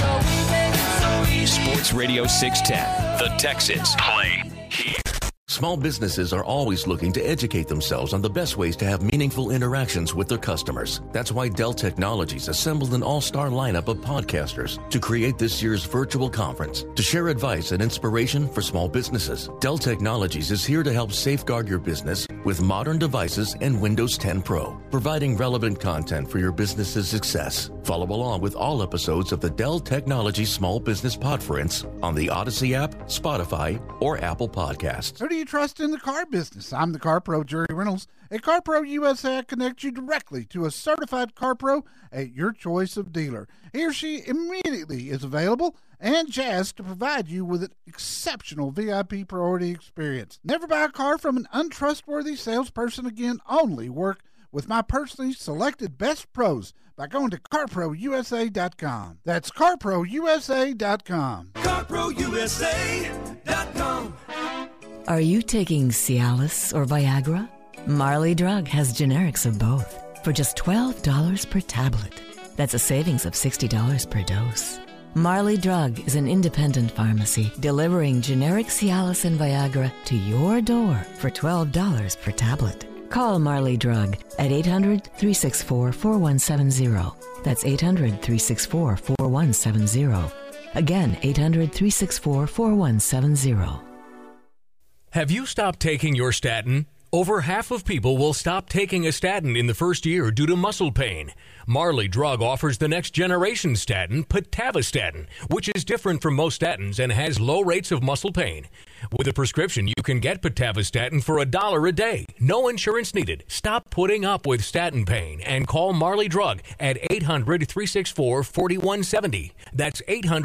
Sports Radio 610. The Texans play here. Small businesses are always looking to educate themselves on the best ways to have meaningful interactions with their customers. That's why Dell Technologies assembled an all-star lineup of podcasters to create this year's virtual conference to share advice and inspiration for small businesses. Dell Technologies is here to help safeguard your business with modern devices and Windows 10 Pro, providing relevant content for your business's success. Follow along with all episodes of the Dell Technologies Small Business Podference on the Odyssey app, Spotify, or Apple Podcasts. Who do you trust in the car business? I'm the Car Pro, Jerry Reynolds. At Car Pro USA, I connect you directly to a certified Car Pro at your choice of dealer. He or she immediately is available and jazzed to provide you with an exceptional VIP priority experience. Never buy a car from an untrustworthy salesperson again. Only work with my personally selected best pros by going to CarProUSA.com. That's CarProUSA.com. CarProUSA.com. Are you taking Cialis or Viagra? Marley Drug has generics of both for just $12 per tablet. That's a savings of $60 per dose. Marley Drug is an independent pharmacy delivering generic Cialis and Viagra to your door for $12 per tablet. Call Marley Drug at 800-364-4170. That's 800-364-4170. Again, 800-364-4170. Have you stopped taking your statin? Over half of people will stop taking a statin in the first year due to muscle pain. Marley Drug offers the next generation statin, Pitavastatin, which is different from most statins and has low rates of muscle pain. With a prescription, you can get Pitavastatin for $1 a day. No insurance needed. Stop putting up with statin pain and call Marley Drug at 800-364-4170. That's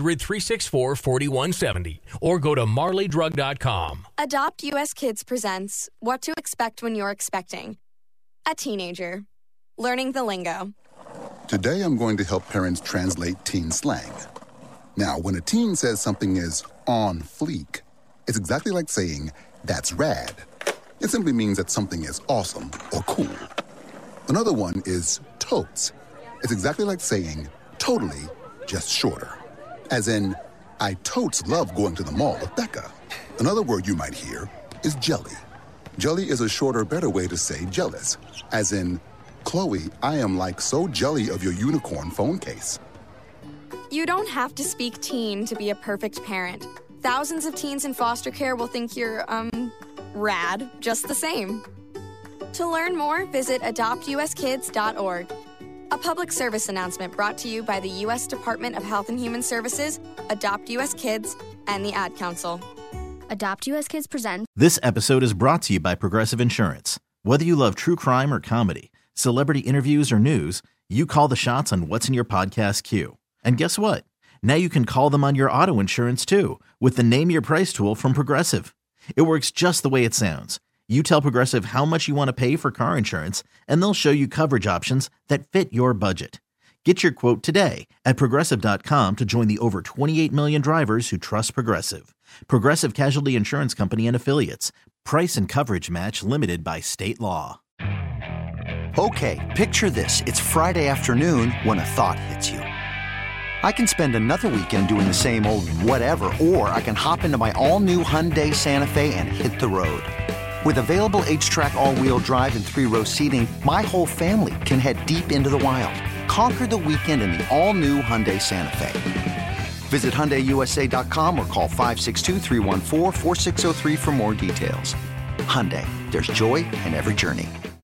800-364-4170. Or go to marleydrug.com. Adopt US Kids presents What to Expect When You're Expecting. A teenager. Learning the lingo. Today I'm going to help parents translate teen slang. Now, when a teen says something is on fleek, it's exactly like saying, that's rad. It simply means that something is awesome or cool. Another one is totes. It's exactly like saying, totally, just shorter. As in, I totes love going to the mall with Becca. Another word you might hear is jelly. Jelly is a shorter, better way to say jealous. As in, Chloe, I am like so jelly of your unicorn phone case. You don't have to speak teen to be a perfect parent. Thousands of teens in foster care will think you're, rad, just the same. To learn more, visit adoptuskids.org. A public service announcement brought to you by the U.S. Department of Health and Human Services, Adopt U.S. Kids, and the Ad Council. Adopt U.S. Kids presents. This episode is brought to you by Progressive Insurance. Whether you love true crime or comedy, celebrity interviews or news, you call the shots on what's in your podcast queue. And guess what? Now you can call them on your auto insurance too with the Name Your Price tool from Progressive. It works just the way it sounds. You tell Progressive how much you want to pay for car insurance, and they'll show you coverage options that fit your budget. Get your quote today at Progressive.com to join the over 28 million drivers who trust Progressive. Progressive Casualty Insurance Company and Affiliates. Price and coverage match limited by state law. Okay, picture this. It's Friday afternoon when a thought hits you. I can spend another weekend doing the same old whatever, or I can hop into my all-new Hyundai Santa Fe and hit the road. With available H-Track all-wheel drive and 3-row seating, my whole family can head deep into the wild. Conquer the weekend in the all-new Hyundai Santa Fe. Visit HyundaiUSA.com or call 562-314-4603 for more details. Hyundai, there's joy in every journey.